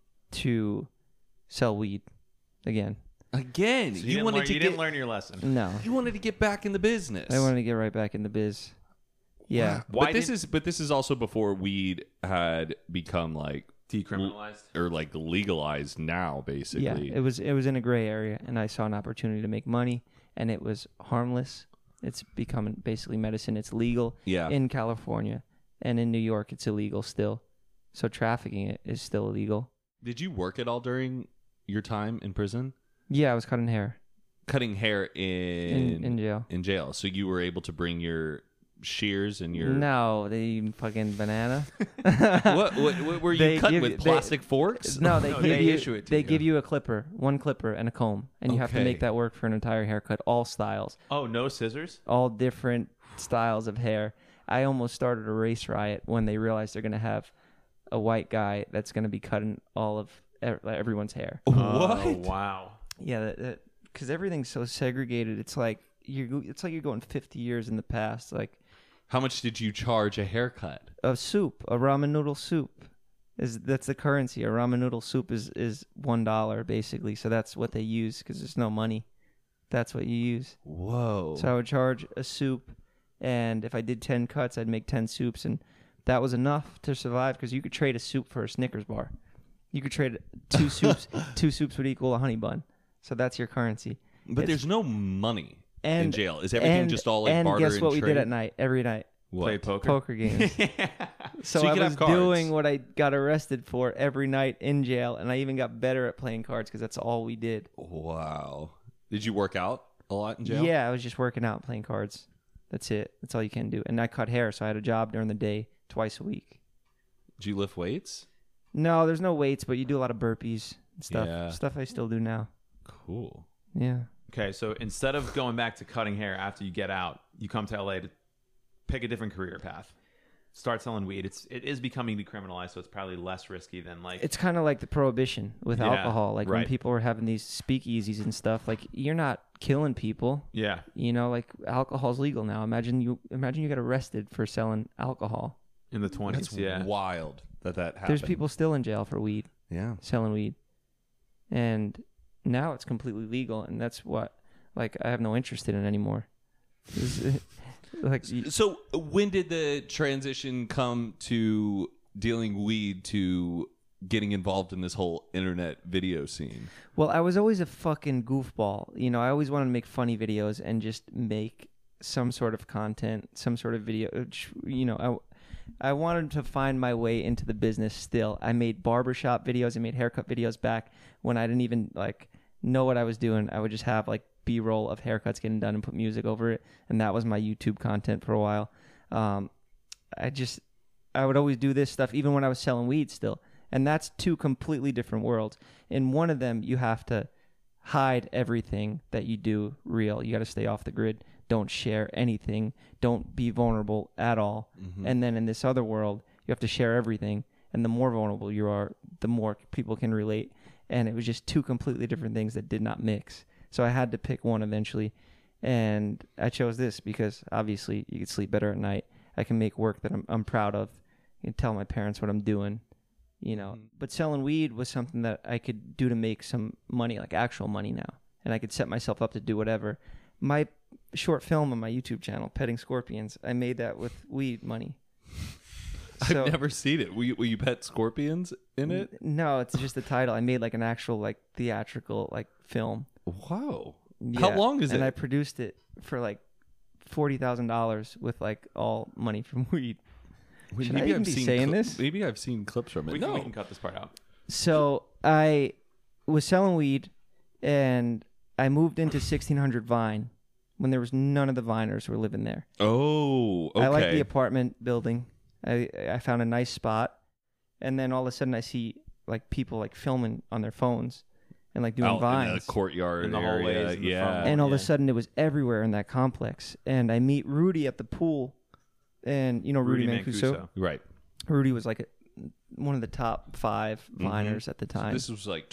to sell weed again. Again, So you wanted to didn't learn your lesson. No. You wanted to get back in the business. I wanted to get right back in the biz. Yeah. Why But this is also before weed had become like Decriminalized. or like legalized now, basically. Yeah, it was in a gray area, and I saw an opportunity to make money, and it was harmless. It's becoming basically medicine. It's legal Yeah. in California, and in New York, it's illegal still. So trafficking it is still illegal. Did you work at all during your time in prison? Yeah, I was cutting hair Cutting hair in jail. in jail. So you were able to bring your shears and your No, they fucking banana. what were you They cutting give with you- plastic forks? No, they No, give they you issue it to they you. give you a clipper, one clipper, and a comb, and you have to Okay. make that work for an entire haircut, all styles. Oh, no scissors? All different styles of hair. I almost started a race riot when they realized they're going to have a white guy that's going to be cutting all of everyone's hair. What? Oh, wow. Yeah, because everything's so segregated. It's like you're going 50 years in the past. Like How much did you charge a haircut? a soup, a ramen noodle soup, that's the currency. A ramen noodle soup is $1 basically. So that's what they use because there's no money. That's what you use. Whoa. So I would charge a soup, and if I did 10 cuts, I'd make 10 soups, and that was enough to survive because you could trade a soup for a Snickers bar. You could trade two soups. Two soups would equal a honey bun. So that's your currency. but It's- there's no money in And jail. Is everything just all like and barter guess what we trade? did at night? Every night, What? Play poker? poker games. So So, you I could was have cards. doing what I got arrested for every night in jail, and I even got better at playing cards because that's all we did. Wow. Did you work out a lot in jail? Yeah, I was just working out and playing cards. That's it. That's all you can do. And I cut hair, so I had a job during the day twice a week. Did you lift weights? No, there's no weights, but you do a lot of burpees and stuff. Yeah. Stuff I still do now. Cool. Yeah. Okay, so instead of going back to cutting hair after you get out, you come to LA to pick a different career path. Start selling weed. It is becoming decriminalized, so it's probably less risky than like. It's kind of like the prohibition with Yeah, alcohol. Like when right. people were having these speakeasies and stuff, like you're not killing people. Yeah. You know, like alcohol's legal now. Imagine you get arrested for selling alcohol. In the 20s, That's yeah. wild that happened. There's people still in jail for weed, Yeah. selling weed. And now it's completely legal, and that's what like I have no interest in it anymore. Like So when did the transition come to dealing weed to getting involved in this whole internet video scene? Well, I was always a fucking goofball. You know, I always wanted to make funny videos and just make some sort of content, some sort of video. You know, I wanted to find my way into the business still. I made barbershop videos. I made haircut videos back when I didn't even like know what I was doing. I would just have like B-roll of haircuts getting done and put music over it. And that was my YouTube content for a while. I would always do this stuff even when I was selling weed still. And that's two completely different worlds. In one of them, you have to hide everything that you do real. You got to stay off the grid. Don't share anything. Don't be vulnerable at all. Mm-hmm. And then in this other world, you have to share everything. And the more vulnerable you are, the more people can relate. And it was just two completely different things that did not mix. So I had to pick one eventually. And I chose this because obviously you can sleep better at night. I can make work that I'm proud of. I can tell my parents what I'm doing. You know, but selling weed was something that I could do to make some money, like actual money now. And I could set myself up to do whatever. My short film on my YouTube channel, Petting Scorpions, I made that with weed money. So, I've never seen it. Will you pet scorpions in it? No, it's just the title. I made like an actual like theatrical like film. Wow. Yeah, How long is and it? I produced it for like $40,000 with like all money from weed. Should I even be saying this? Maybe I've seen clips from it. We can cut this part out. So I was selling weed, and I moved into 1600 Vine when there was none of the Viners were living there. Oh, okay. I like the apartment building. I found a nice spot, and then all of a sudden I see like people like filming on their phones and like doing Out vines in the courtyard In the area. hallways, in the Yeah. front. and all of Yeah. a sudden it was everywhere in that complex. And I meet Rudy at the pool, and you know Rudy Mancuso. Right. Rudy was like one of the top 5 Mhm. Viners at the time. So this was like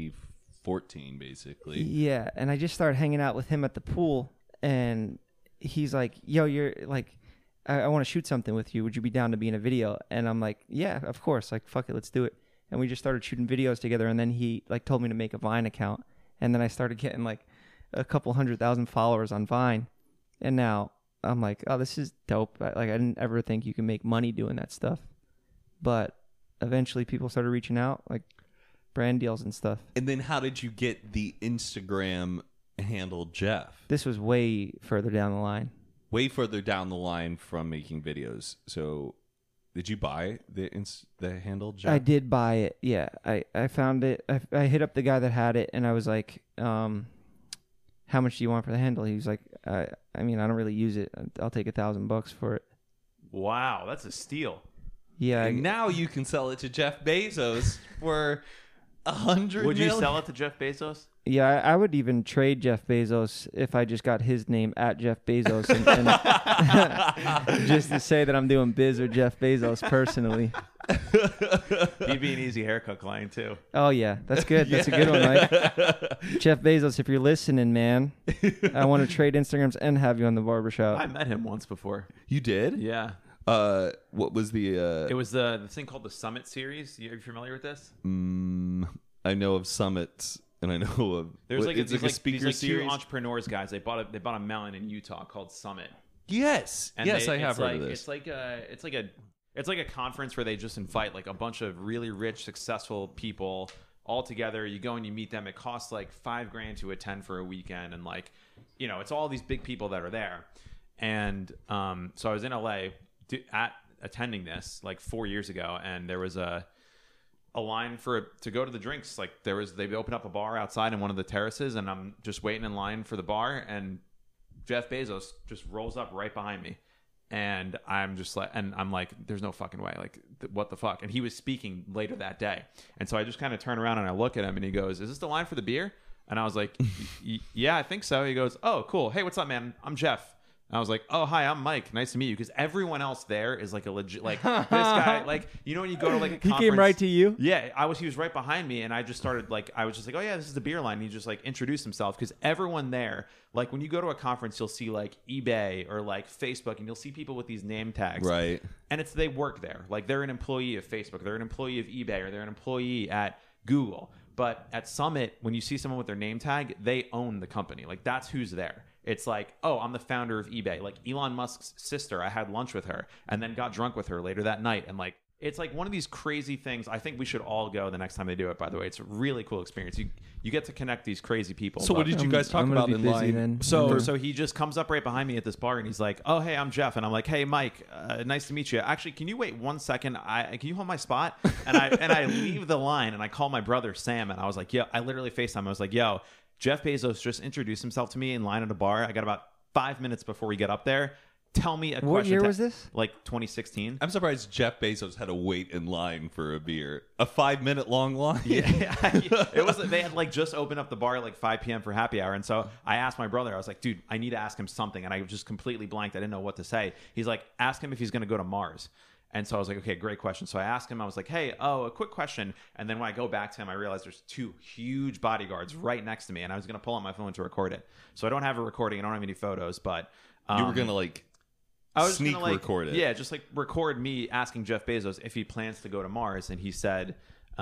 2014, basically. Yeah, and I just started hanging out with him at the pool, and he's like, "Yo, you're like, I want to shoot something with you. Would you be down to be in a video?" And I'm like, "Yeah, of course. Like, fuck it, let's do it." And we just started shooting videos together, and then he like told me to make a Vine account, and then I started getting like a couple 100,000 followers on Vine, and now I'm like, "Oh, this is dope." I didn't ever think you can make money doing that stuff, but eventually people started reaching out, like brand deals and stuff. And then how did you get the Instagram handle Jeff? This was way further down the line. Way further down the line from making videos. So did you buy the handle Jeff? I did buy it. Yeah, I found it. I hit up the guy that had it, and I was like, "How much do you want for the handle?" He was like, "I mean, I don't really use it. I'll take $1,000 for it." Wow, that's a steal. Yeah, And now you can sell it to Jeff Bezos for $100 Would you million. sell it to Jeff Bezos? yeah. I would even trade Jeff Bezos if I just got his name at Jeff Bezos, and just to say that I'm doing biz with Jeff Bezos personally. He'd be an easy haircut client too. Oh yeah, that's good. That's a good one, Mike. Jeff Bezos, if you're listening, man, I want to trade Instagrams and have you on the barbershop. I met him once before. You did? Yeah. What was the It was the thing called the Summit Series. Are you familiar with this? I know of summits and I know of There's like it's these, like a speaker these, like, two series. entrepreneurs guys. They bought a mountain in Utah called Summit. Yes. And yes, they- I have it's heard like, of this. It's like a conference where they just invite like a bunch of really rich, successful people all together. You go and you meet them. It costs like $5,000 to attend for a weekend, and like, you know, it's all these big people that are there. And so I was in LA attending this like 4 years ago, and there was a line to go to the drinks. Like they opened up a bar outside in one of the terraces, and I'm just waiting in line for the bar, and Jeff Bezos just rolls up right behind me. And I'm just like, and I'm like, there's no fucking way. Like, what the fuck? And he was speaking later that day. And so I just kind of turn around and I look at him and he goes, is this the line for the beer? And I was like, yeah, I think so. He goes, oh, cool. Hey, what's up, man? I'm Jeff. And I was like, oh, hi, I'm Mike. Nice to meet you. Because everyone else there is like a legit, like this guy, like, you know, when you go to like a conference. He came right to you? Yeah, he was right behind me. And I just started like, I was just like, oh yeah, this is the beer line. And he just like introduced himself. Because everyone there, like when you go to a conference, you'll see like eBay or like Facebook and you'll see people with these name tags. Right. And they work there. Like they're an employee of Facebook. They're an employee of eBay or they're an employee at Google. But at Summit, when you see someone with their name tag, they own the company. Like that's who's there. It's like, oh, I'm the founder of eBay. Like Elon Musk's sister, I had lunch with her and then got drunk with her later that night. And like, it's like one of these crazy things. I think we should all go the next time they do it, by the way. It's a really cool experience. You get to connect these crazy people. So what did you guys talk I'm gonna about be in busy line? then. So he just comes up right behind me at this bar and he's like, oh, hey, I'm Jeff. And I'm like, hey, Mike, nice to meet you. Actually, can you wait 1 second? Can you hold my spot? And I leave the line and I call my brother Sam. And I was like, yo, I literally FaceTime. I was like, yo, Jeff Bezos just introduced himself to me in line at a bar. I got about 5 minutes before we get up there. Tell me a question. What year was this? Like 2016. I'm surprised Jeff Bezos had to wait in line for a beer. A 5-minute long line? Yeah, it was. They had like just opened up the bar at like 5 p.m. for happy hour, and so I asked my brother. I was like, "Dude, I need to ask him something," and I just completely blanked. I didn't know what to say. He's like, "Ask him if he's going to go to Mars." And so I was like, "Okay, great question." So I asked him. I was like, "Hey, a quick question." And then when I go back to him, I realized there's 2 huge bodyguards right next to me, and I was going to pull out my phone to record it. So I don't have a recording. I don't have any photos, but You were going to like I was sneak gonna, like, record it. Yeah, just like record me asking Jeff Bezos if he plans to go to Mars, and he said,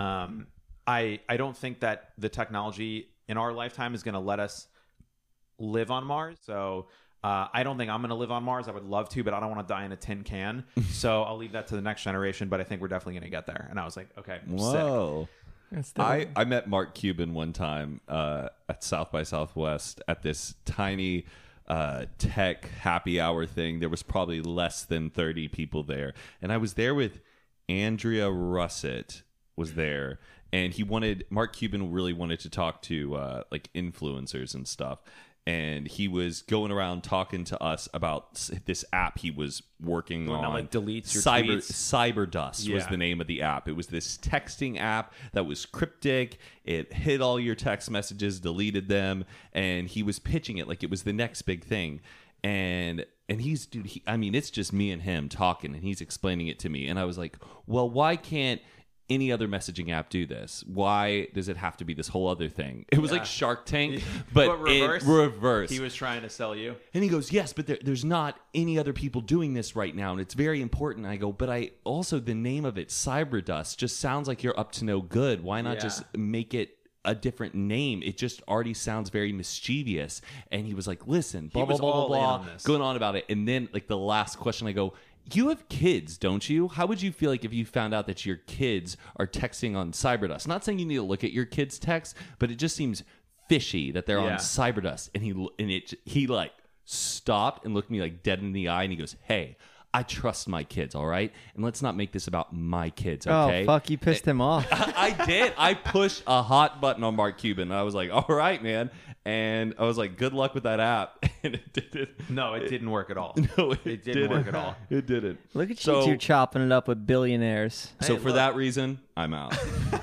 "I don't think that the technology in our lifetime is going to let us live on Mars. So I don't think I'm going to live on Mars. I would love to, but I don't want to die in a tin can. So I'll leave that to the next generation. But I think we're definitely going to get there." And I was like, "Okay, Whoa." That's I met Mark Cuban one time at South by Southwest at this tiny tech happy hour thing. There was probably less than 30 people there, and I was there with Andrea Russett was there, and Mark Cuban really wanted to talk to like influencers and stuff, and he was going around talking to us about this app he was working on. That like deletes your tweets. Cyberdust was the name of the app. It was this texting app that was cryptic. It hid all your text messages, deleted them, and he was pitching it like it was the next big thing. And he's, dude, I mean, it's just me and him talking, and he's explaining it to me. And I was like, well, why can't any other messaging app do this? Why does it have to be this whole other thing? It was like Shark Tank, but reverse. He was trying to sell you. And he goes, yes, but there's not any other people doing this right now, and it's very important. I go, but the name of it, Cyberdust, just sounds like you're up to no good. Why not just make it a different name? It just already sounds very mischievous. And he was like, listen, blah, blah, blah, blah, blah, going on about it. And then like the last question, I go, you have kids, don't you? How would you feel like if you found out that your kids are texting on Cyberdust? Not saying you need to look at your kids' texts, but it just seems fishy that they're on Cyberdust. And he like stopped and looked me like dead in the eye, and he goes, hey, I trust my kids, all right? And let's not make this about my kids, okay? Oh, fuck, you pissed him off. I did. I pushed a hot button on Mark Cuban. And I was like, all right, man. And I was like, good luck with that app. And it didn't. No, it didn't work at all. No, it didn't work at all. It didn't. Look at you two chopping it up with billionaires. So for that reason, I'm out.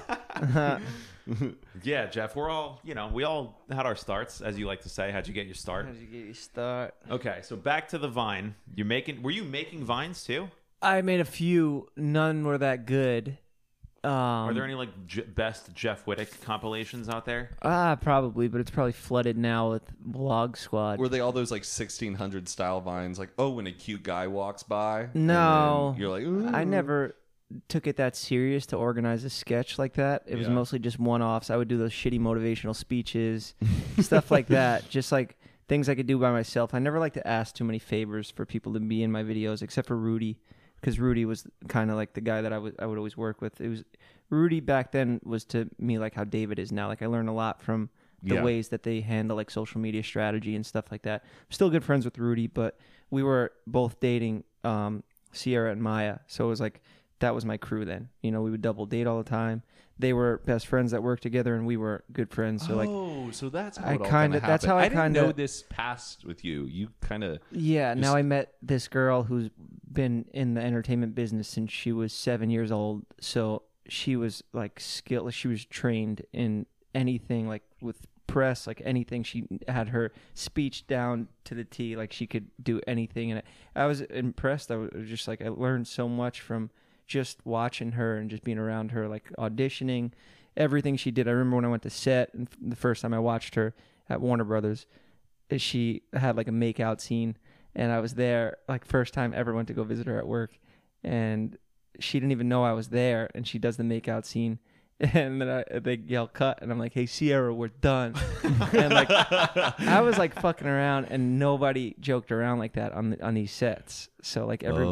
Yeah, Jeff, we all had our starts, as you like to say. How'd you get your start? How'd you get your start? Okay, so back to the Vine. Were you making Vines too? I made a few. None were that good. Are there any like best Jeff Wittick compilations out there? Probably, but it's probably flooded now with Vlog Squad. Were they all those like 1600 style Vines? Like, oh, when a cute guy walks by? No. You're like, ooh. I never took it that serious to organize a sketch like that. It was mostly just one-offs. I would do those shitty motivational speeches, stuff like that. Just like things I could do by myself. I never like to ask too many favors for people to be in my videos, except for Rudy, because Rudy was kind of like the guy that I would always work with. It was Rudy back then was to me like how David is now. Like I learned a lot from the ways that they handle like social media strategy and stuff like that. I'm still good friends with Rudy, but we were both dating Sierra and Maya, so it was like that was my crew then. You know, we would double date all the time. They were best friends that worked together, and we were good friends. So so that's how I it all kinda- that's how I didn't know kinda- this past with you. You kind of yeah, Just- now I met this girl who's been in the entertainment business since she was 7 years old. So she was like skilled. She was trained in anything, like with press, like anything. She had her speech down to the T. Like she could do anything. And I was impressed. I was just like, I learned so much from just watching her and just being around her, like auditioning, everything she did. I remember when I went to set and the first time I watched her at Warner Brothers, she had like a make out scene, and I was there, like first time ever went to go visit her at work, and she didn't even know I was there, and she does the make out scene, and then they yell cut, and I'm like, hey Sierra, we're done. And like I was like fucking around, and nobody joked around like that on these sets. So like a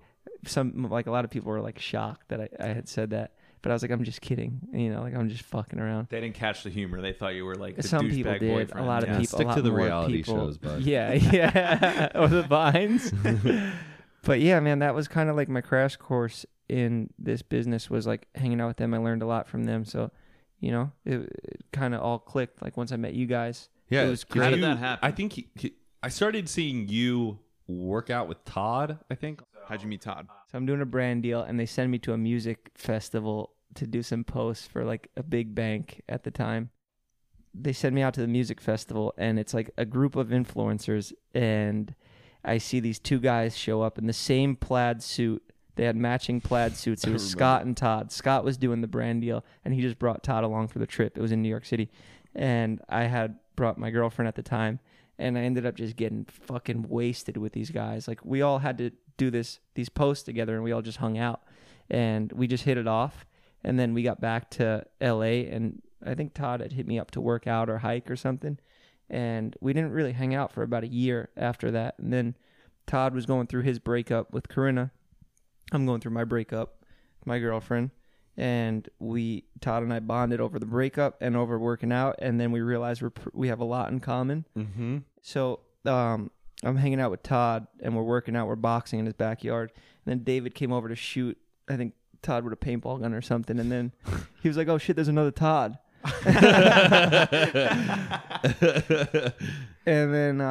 lot of people were like shocked that I had said that, but I was like, I'm just kidding, you know, like I'm just fucking around. They didn't catch the humor. They thought you were like the Some people douchebag did. boyfriend. A lot of Yeah. people. Stick a lot to the more reality people. shows, bud. Yeah, or the vines. But yeah, man, that was kind of like my crash course in this business, was like hanging out with them. I learned a lot from them. So, you know, it kind of all clicked. Like once I met you guys, Yeah, it was 'cause How great. did that happen? I think I started seeing you work out with Todd. I think. How'd you meet Todd? So I'm doing a brand deal, and they send me to a music festival to do some posts for like a big bank at the time. They send me out to the music festival, and it's like a group of influencers, and I see these two guys show up in the same plaid suit. They had matching plaid suits. It was Scott and Todd. Scott was doing the brand deal, and he just brought Todd along for the trip. It was in New York City, and I had brought my girlfriend at the time, and I ended up just getting fucking wasted with these guys. Like we all had to do these posts together, and we all just hung out, and we just hit it off. And then we got back to LA, and I think Todd had hit me up to work out or hike or something, and we didn't really hang out for about a year after that. And then Todd was going through his breakup with Corinna. I'm going through my breakup with my girlfriend, and Todd and I bonded over the breakup and over working out, and then we realized we have a lot in common. Mm-hmm. So I'm hanging out with Todd, and we're working out. We're boxing in his backyard. And then David came over to shoot, I think, Todd with a paintball gun or something. And then he was like, oh, shit, there's another Todd. And then,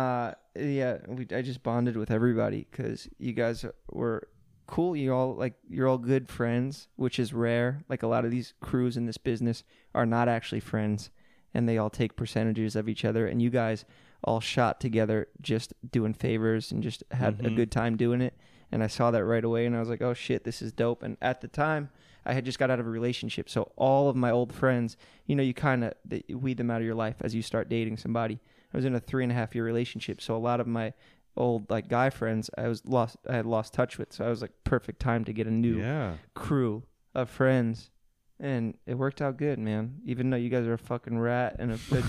I just bonded with everybody because you guys were cool. You're all good friends, which is rare. Like a lot of these crews in this business are not actually friends, and they all take percentages of each other. And you guys all shot together just doing favors and just had a good time doing it. And I saw that right away, and I was like, oh shit, this is dope. And at the time, I had just got out of a relationship, so all of my old friends, you know, you kind of weed them out of your life as you start dating somebody. I was in a 3.5-year relationship, so a lot of my old like guy friends I had lost touch with. So I was like, perfect time to get a new crew of friends. And it worked out good, man. Even though you guys are a fucking rat and a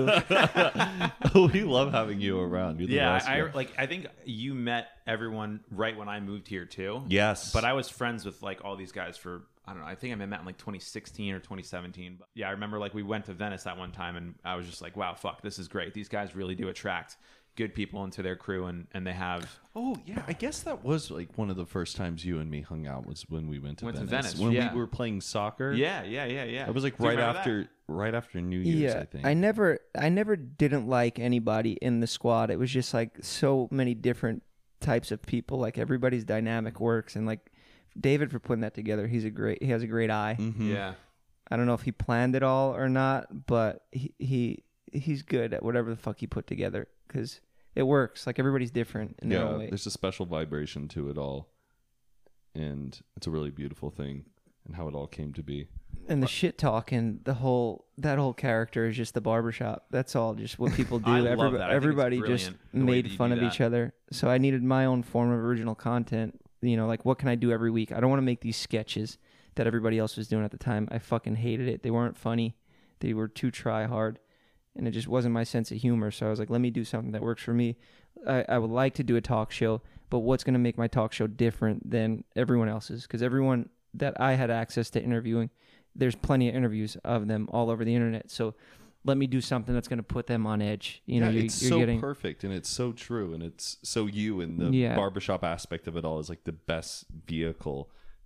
Jew. We love having you around. You're the best, man. I think you met everyone right when I moved here too. Yes. But I was friends with like all these guys for, I don't know, I think I met in like 2016 or 2017. But yeah, I remember like we went to Venice that one time, and I was just like, wow, fuck, this is great. These guys really do attract good people into their crew, and they have. Oh yeah, I guess that was like one of the first times you and me hung out was when we went to Venice. When we were playing soccer. Yeah. It was like Do you right remember after New Year's, Yeah, I think. I never didn't like anybody in the squad. It was just like so many different types of people. Like everybody's dynamic works, and like David for putting that together. He has a great eye. Mhm. Yeah. I don't know if he planned it all or not, but he's good at whatever the fuck he put together because it works. Like everybody's different in their own way. There's a special vibration to it all, and it's a really beautiful thing, and how it all came to be. And the shit talk and that whole character is just the barbershop. That's all just what people do. I love that. I think it's Everybody just brilliant, the way that made you fun do of that. each other. So I needed my own form of original content. You know, like what can I do every week? I don't want to make these sketches that everybody else was doing at the time. I fucking hated it. They weren't funny. They were too try hard. And it just wasn't my sense of humor. So I was like, let me do something that works for me. I would like to do a talk show, but what's going to make my talk show different than everyone else's? Because everyone that I had access to interviewing, there's plenty of interviews of them all over the internet. So let me do something that's going to put them on edge. You know, it's you're so getting perfect, and it's so true, and it's so you, and the barbershop aspect of it all is like the best vehicle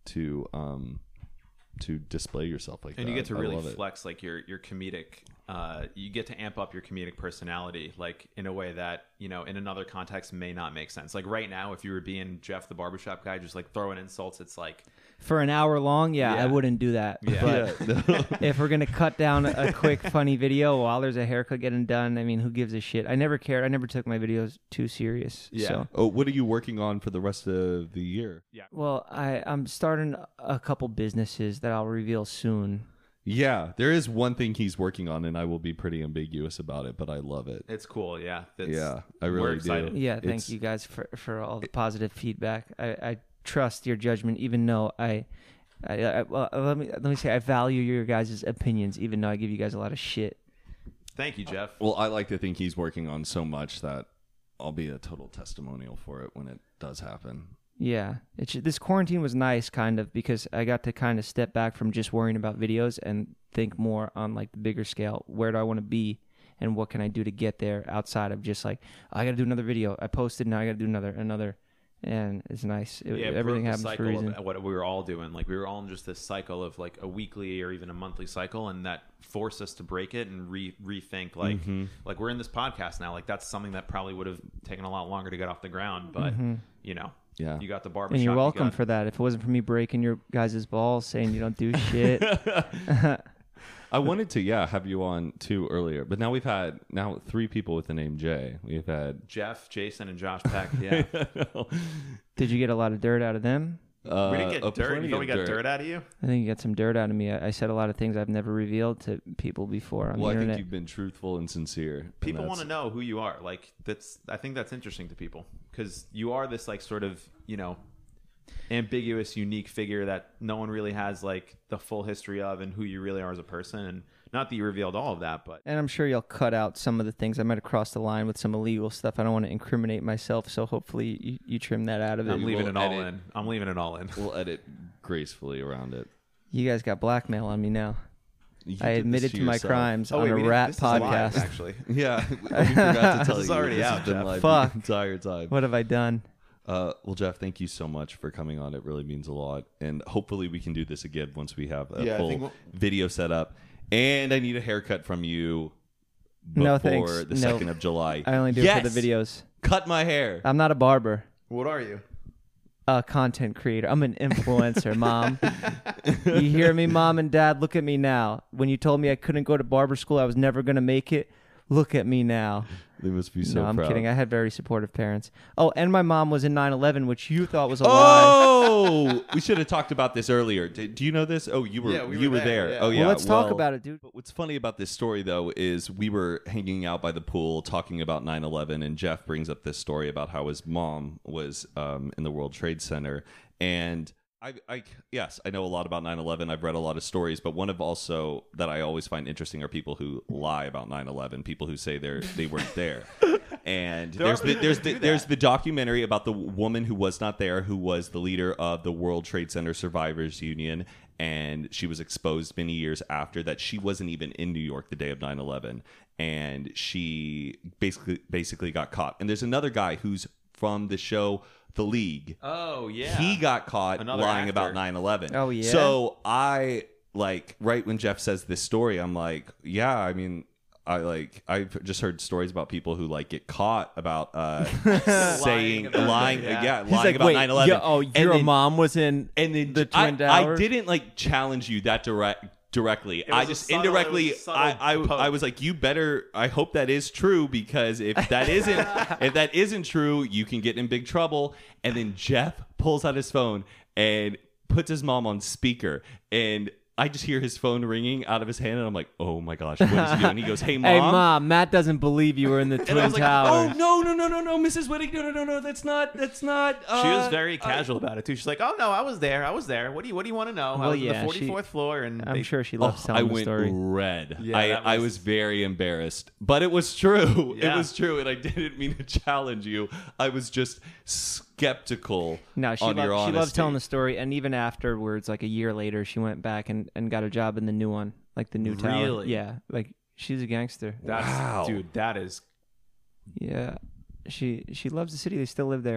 to display yourself like that. And you get to I really love it. flex like your comedic. You get to amp up your comedic personality like in a way that in another context may not make sense. Like right now, if you were being Jeff the barbershop guy, just like throwing insults, it's like For an hour long, I Yeah. wouldn't do that. Yeah. But if we're going to cut down a quick, funny video while there's a haircut getting done, I mean, who gives a shit? I never cared. I never took my videos too serious. Yeah. So. Oh, what are you working on for the rest of the year? Well, I'm starting a couple businesses that I'll reveal soon. Yeah, there is one thing he's working on, and I will be pretty ambiguous about it, but I love it. it's cool. Yeah. Yeah, I we're really excited. do. Yeah, thank It's- you guys for all the positive feedback. I trust your judgment, even though well, let me say I value your guys' opinions, even though I give you guys a lot of shit. Thank you, Jeff. Well, I like to think he's working on so much that I'll be a total testimonial for it when it does happen. Yeah, this quarantine was nice, kind of, because I got to kind of step back from just worrying about videos and think more on like the bigger scale. Where do I want to be, and what can I do to get there outside of just like I got to do another video. I posted, now I got to do another, and it's nice. Everything happens for a reason. Of what we were all doing. Like we were all in just this cycle of like a weekly or even a monthly cycle, and that forced us to break it and rethink. Like we're in this podcast now. Like that's something that probably would have taken a lot longer to get off the ground, but Yeah. you got the barbershop. And you're you welcome got- for that. If it wasn't for me breaking your guys' balls, saying you don't do shit. I wanted to, have you on too earlier, but now we've had 3 people with the name Jay. We've had Jeff, Jason, and Josh Peck. Yeah, Did you get a lot of dirt out of them? we didn't get dirt. plenty You thought of we got dirt out of you? I think you got some dirt out of me. I said a lot of things I've never revealed to people before on Well, the I think internet. you've been truthful and sincere. and People that's- want to know who you are. Like I think that's interesting to people because you are this like sort of ambiguous, unique figure that no one really has like the full history of and who you really are as a person. And not that you revealed all of that, but And I'm sure you'll cut out some of the things. I might have crossed the line with some illegal stuff. I don't want to incriminate myself, so hopefully you trim that out of it. I'm leaving will it all edit. in. I'm leaving it all in. We'll edit gracefully around it. You guys got blackmail on me now. You I did this admitted to my yourself. crimes on wait, a we didn't- rat this is live, podcast. actually. Yeah, we forgot to tell This is you. already This out, has been Jeff. live Fuck. the entire time. What have I done? Well, Jeff, thank you so much for coming on. It really means a lot. And hopefully we can do this again once we have a Yeah, I full think video set up. And I need a haircut from you before No, thanks. the No. 2nd of July. I only do it for the videos. Cut my hair. I'm not a barber. What are you? A content creator. I'm an influencer, Mom. You hear me, Mom and Dad? Look at me now. When you told me I couldn't go to barber school, I was never going to make it. Look at me now. They must be so No, I'm proud. kidding. I had very supportive parents. Oh, and my mom was in 9/11, which you thought was a lie. Oh, we should have talked about this earlier. Do you know this? Oh, you were Yeah, we you were were there. there, yeah. Oh yeah. Well, let's talk about it, dude. But what's funny about this story, though, is we were hanging out by the pool talking about 9/11, and Jeff brings up this story about how his mom was in the World Trade Center. And yes, I know a lot about 9/11. I've read a lot of stories, but one of also that I always find interesting are people who lie about 9/11, people who say they weren't there. And there's the documentary about the woman who was not there, who was the leader of the World Trade Center Survivors Union, and she was exposed many years after that she wasn't even in New York the day of 9/11, and she basically got caught. And there's another guy who's from the show The League. Oh yeah. He got caught Another lying actor. about 9/11. Oh, yeah? So I right when Jeff says this story, I'm like, yeah, I mean, I've just heard stories about people who get caught about lying about lying it, yeah. lying about 9/11. your then- mom was in and then the Twin I Towers? didn't challenge you that directly. was I a just subtle- indirectly it was a subtle poke. I was like, you better, I hope that is true, because if that isn't true, you can get in big trouble. And then Jeff pulls out his phone and puts his mom on speaker, and I just hear his phone ringing out of his hand, and I'm like, oh my gosh, what is he doing? He goes, hey mom. Hey, Mom, Matt doesn't believe you were in the And I Twin was like, Towers. oh no, Mrs. Whittick, no, that's not. She was very casual about it too. She's like, "Oh no, I was there. What do you want to know? I Well, was yeah, on the 44th floor, and I'm sure she loves I telling the went story. red. Yeah, I was very embarrassed, but it was true. It Yeah. was true, and I didn't mean to challenge you. I was just skeptical. No, she on your loves honesty. telling the story, and even afterwards, like a year later, she went back and got a job in the new one, like the new tower. Really? Yeah, like she's a gangster. That's Wow. dude, that is Yeah, she loves the city. They still live there.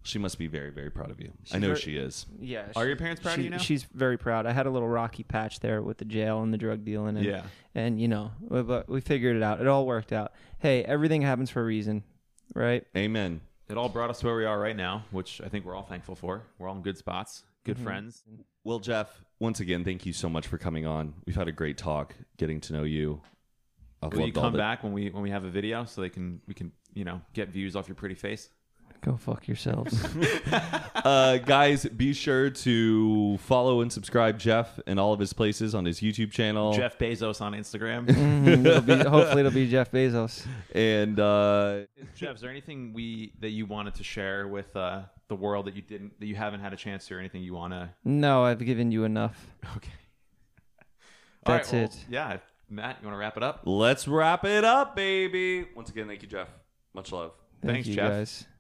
She must be very, very proud of you. She's I know very- she is. Yeah. Are your parents proud of you now? She's very proud. I had a little rocky patch there with the jail and the drug dealing. And, Yeah. And, but we figured it out. It all worked out. Hey, everything happens for a reason, right? Amen. It all brought us to where we are right now, which I think we're all thankful for. We're all in good spots, good friends. Well, Jeff, once again, thank you so much for coming on. We've had a great talk, getting to know you. I've Will you loved all come the- back when we have a video so we can get views off your pretty face? Go fuck yourselves. Guys, be sure to follow and subscribe Jeff in all of his places on his YouTube channel. Jeff Bezos on Instagram. Hopefully it'll be Jeff Bezos. And Jeff, is there anything that you wanted to share with the world that you haven't had a chance to, or anything you want to? No, I've given you enough. Okay. That's All right, it. Yeah, Matt, you want to wrap it up? let's wrap it up, baby. Once again, thank you, Jeff. Much love. Thank Thanks, you Jeff. guys.